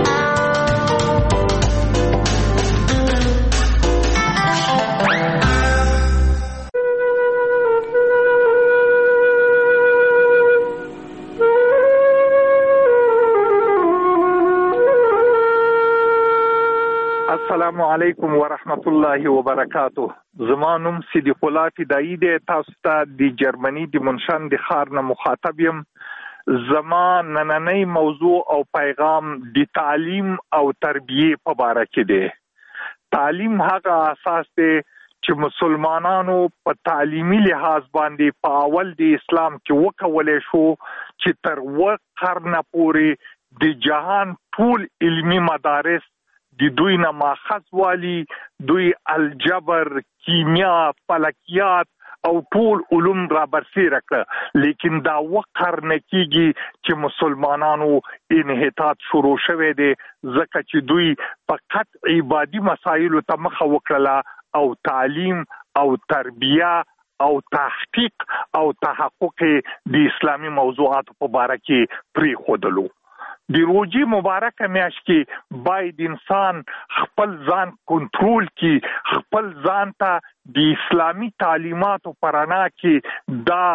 السلام علیکم ورحمت الله وبرکاته. زما نوم صدیق الله فدایی دی. تاسو ته د جرمني د منشن د ښار نه مخاطب یم. زما نننۍ موضوع او پیغام د تعلیم او تربیه په باره کې دی. تعلیم هغه اساس دی چې مسلمانانو په تعلیمي لحاظ باندې په اول د اسلام کې وکولای شو چې تر قرن پورې د جهان ټول علمي مدارس د دوی نه ماخذ والی، دوی الجبر، کیمیا، فلکیات او ټول علوم را برسېره کړه. لیکن دا وقرن کېږي چې مسلمانانو انحطاط شروع شوی دی، ځکه چې دوی فقط عبادي مسایلو ته مخه وکړله او تعلیم او تربیه او تحقیق او تحقق د اسلامي موضوعاتو په باره کې پرېښودلو. د روزي مبارکه میاشت کې باید انسان خپل ځان کنټرول کړي، خپل ځان ته د اسلامي تعلیماتو پرانا کې دا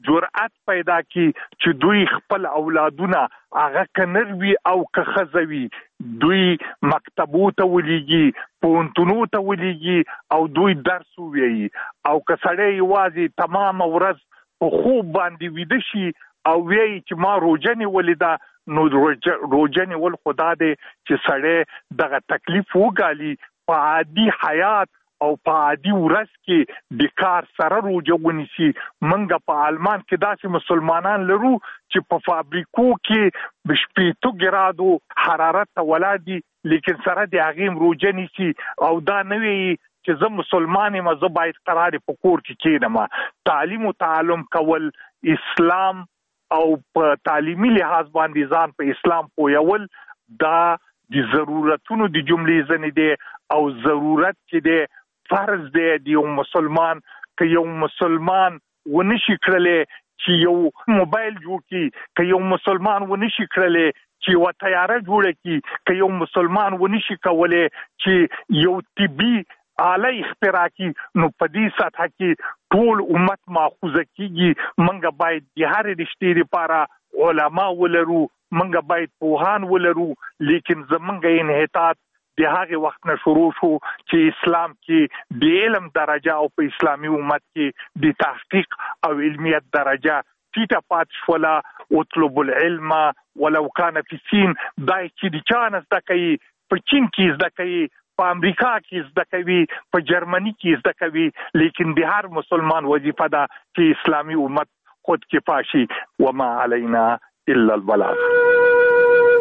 جرأت پیدا کی چې دوی خپل اولادونه هغه کنروي او کخزوي دوی مکتبو ته ولېږي پوهنتونو ته ولېږي او دوی درس ووایي او که سړی یوازې تمامه ورځ په خوب باندې ویده شي او وایي چې ما روژه نیولې ده نو روژه نیول خدا دی چې سړی دغه تکلیف وګالي په عادي حیات او په عادي ورځ کې د کار سره روژه ونیسي. منګه په آلمان کې داسې مسلمانان لرو چې په فابریکو کې 80 ګرادو حرارت ولاړ دي لیکن سره د هغې روژه نیسي او دا نوی چې زه مسلمان یم زه باید قرار په کور کې کېنم. تعلیم او تعلم کول اسلام او په تعلیمي لحاظ باندې ځان په اسلام پویول دا د ضرورتونو د جملې ځنې دی او ضرورت چې دی فرض دی د یو مسلمان که یو مسلمان ونشي کړلی چې یو موبایل جوړ کړي که یو مسلمان ونشي کړلی چې یو طیاره جوړه کړي که یو مسلمان ونشي کولی چې یو طبي آله اختراع کړي نو په دې سطح کې ټول امت ماخوذه کیږي. منګه باید د هرې رشتې لپاره علما ولرو منګه باید پوهان ولرو لیکن زمونږ انحطاط د هغه وخت نه شروع شو چې اسلام کې د علم درجه او په اسلامي امت کې د تحقیق او علمیت درجه ټیټه پات شوله. اطلب العلم ولو کان فی الصین دا چې د چا نه زده کوي په چین کې زده کوي په امریکا کې زده کوي په جرمني کې زده کوي لیکن د هر مسلمان وظیفه ده چې اسلامي امت خود کفا شي وما علینا الا البلاغ.